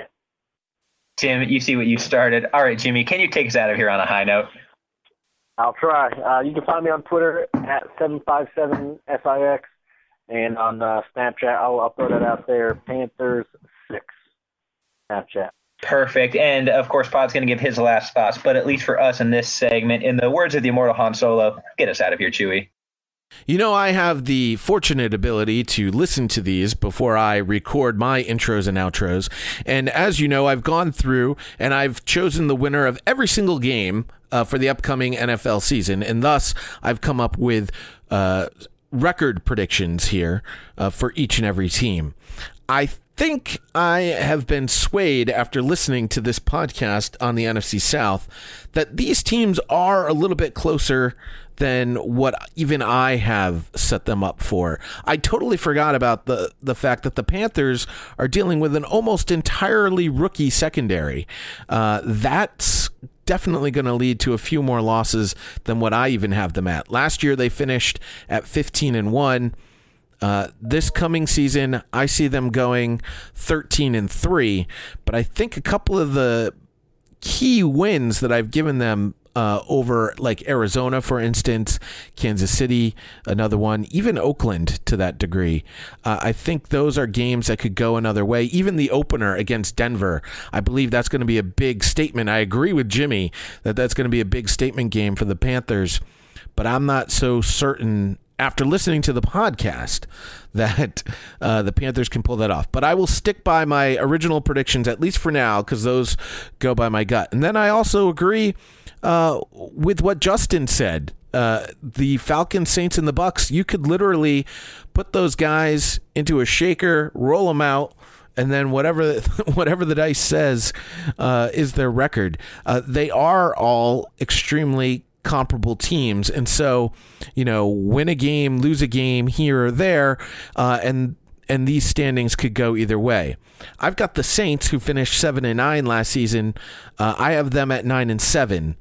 Tim, you see what you started. All right, Jimmy, can you take us out of here on a high note?
I'll try. Uh, you can find me on Twitter at seven five seven S I X, and on uh, Snapchat, I'll, I'll throw that out there, Panthers six Snapchat.
Perfect. And, of course, Pod's going to give his last thoughts, but at least for us in this segment, in the words of the immortal Han Solo, get us out of here, Chewie.
You know, I have the fortunate ability to listen to these before I record my intros and outros. And as you know, I've gone through and I've chosen the winner of every single game uh, for the upcoming N F L season. And thus, I've come up with uh, record predictions here uh, for each and every team. I think I have been swayed after listening to this podcast on the N F C South that these teams are a little bit closer than what even I have set them up for. I totally forgot about the, the fact that the Panthers are dealing with an almost entirely rookie secondary. Uh, that's definitely going to lead to a few more losses than what I even have them at. Last year, they finished at fifteen and one. Uh, this coming season, I see them going thirteen and three, but I think a couple of the key wins that I've given them uh, over like Arizona, for instance, Kansas City, another one, even Oakland to that degree. Uh, I think those are games that could go another way. Even the opener against Denver, I believe that's going to be a big statement. I agree with Jimmy that that's going to be a big statement game for the Panthers, but I'm not so certain after listening to the podcast that uh, the Panthers can pull that off. But I will stick by my original predictions, at least for now, because those go by my gut. And then I also agree uh, with what Justin said. Uh, the Falcons, Saints, and the Bucks, you could literally put those guys into a shaker, roll them out, and then whatever whatever the dice says uh, is their record. Uh, they are all extremely comparable teams, and so, you know, win a game, lose a game here or there, uh, and and these standings could go either way. I've got the Saints, who finished seven and nine last season. Uh, I have them at nine and seven.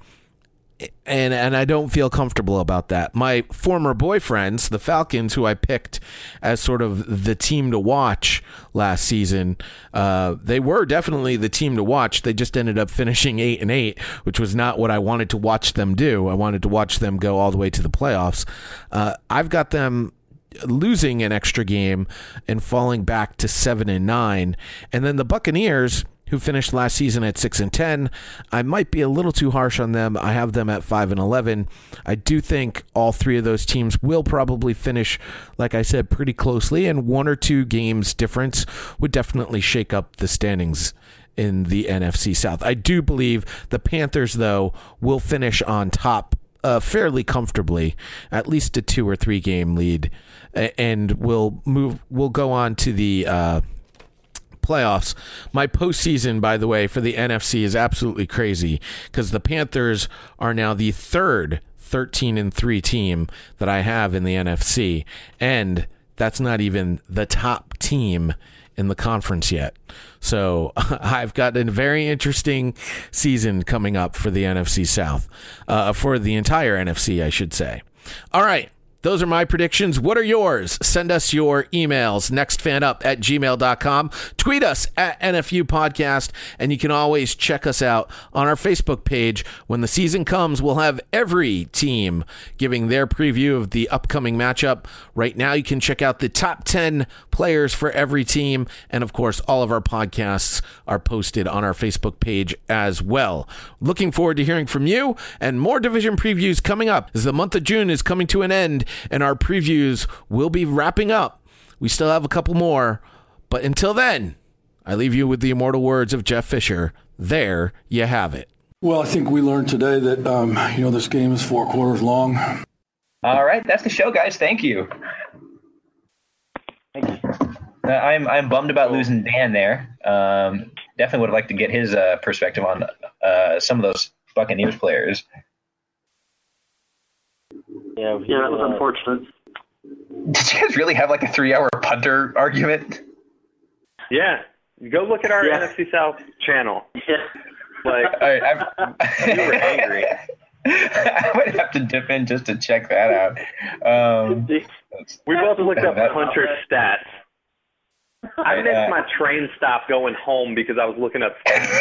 And and I don't feel comfortable about that. My former boyfriends, the Falcons, who I picked as sort of the team to watch last season, uh, they were definitely the team to watch. They just ended up finishing eight and eight, which was not what I wanted to watch them do. I wanted to watch them go all the way to the playoffs. Uh, I've got them losing an extra game and falling back to seven and nine, and then the Buccaneers, who finished last season at six and ten. I might be a little too harsh on them. I have them at five and eleven. I do think all three of those teams will probably finish, like I said, pretty closely, and one or two games difference would definitely shake up the standings in the N F C South. I do believe the Panthers, though, will finish on top uh, fairly comfortably, at least a two or three game lead, and will move. Will go on to the Uh, playoffs. My postseason, by the way, for the N F C is absolutely crazy, because the Panthers are now the third thirteen and three team that I have in the N F C, and that's not even the top team in the conference yet. So I've got a very interesting season coming up for the N F C South, uh, for the entire N F C, I should say. All right. Those are my predictions. What are yours? Send us your emails, nextfanup at gmail dot com. Tweet us at N F U Podcast, and you can always check us out on our Facebook page. When the season comes, we'll have every team giving their preview of the upcoming matchup. Right now, you can check out the top ten players for every team, and of course, all of our podcasts are posted on our Facebook page as well. Looking forward to hearing from you, and more division previews coming up as the month of June is coming to an end, and our previews will be wrapping up. We still have a couple more, but until then, I leave you with the immortal words of Jeff Fisher. There you have it.
Well, I think we learned today that, um, you know, this game is four quarters long.
All right, that's the show, guys. Thank you. Thank you. Uh, I'm I'm bummed about losing Dan there. Um, definitely would have liked to get his uh, perspective on uh, some of those Buccaneers players.
Yeah, yeah, that was uh, unfortunate.
Did you guys really have like a three-hour punter argument?
Yeah, go look at our
yeah.
N F C South channel.
Yeah,
like
All right, I'm,
you were angry.
I would have to dip in just to check that out. Um,
we both looked up
that,
punter stats. I missed
uh,
my train stop going home because I was looking up.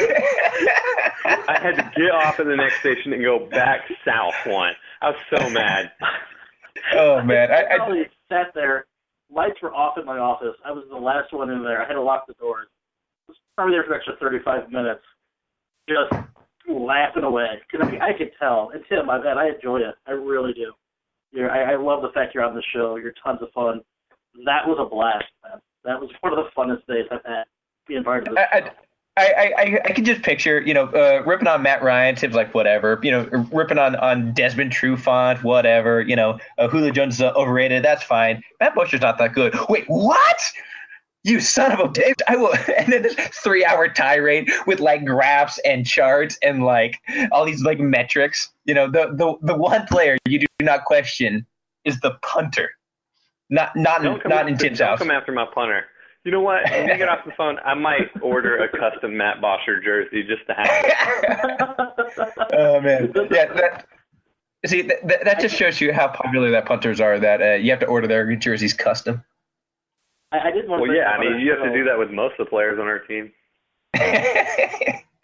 I had to get off at the next station and go back south one. I was so mad.
Oh man, I,
I probably sat there. Lights were off in my office. I was the last one in there. I had to lock the doors. I was probably there for an extra thirty-five minutes, just laughing away. Because I, I could tell. And Tim, I bet I enjoy it. I really do. You're, I, I love the fact you're on the show. You're tons of fun. That was a blast, man. That was one of the funnest days I've had being part of this.
I, I, I, I can just picture, you know, uh, ripping on Matt Ryan, Tim's like, whatever, you know, ripping on, on Desmond Trufant, whatever, you know, uh, Julio Jones is uh, overrated, that's fine. Matt Busher's not that good. Wait, what? You son of a bitch. I will. And then this three hour tirade with like graphs and charts and like all these like metrics. You know, the, the, the one player you do not question is the punter. Not not in, not
after,
in Tim's
don't
house.
Come after my punter. You know what? When we get off the phone, I might order a custom Matt Bosher jersey just to have it.
Oh man, yeah. That, see, that, that just shows you how popular that punters are. That uh, you have to order their jerseys custom.
I, I did want
well,
to.
yeah. I mean, you have to do that with most of the players on our team.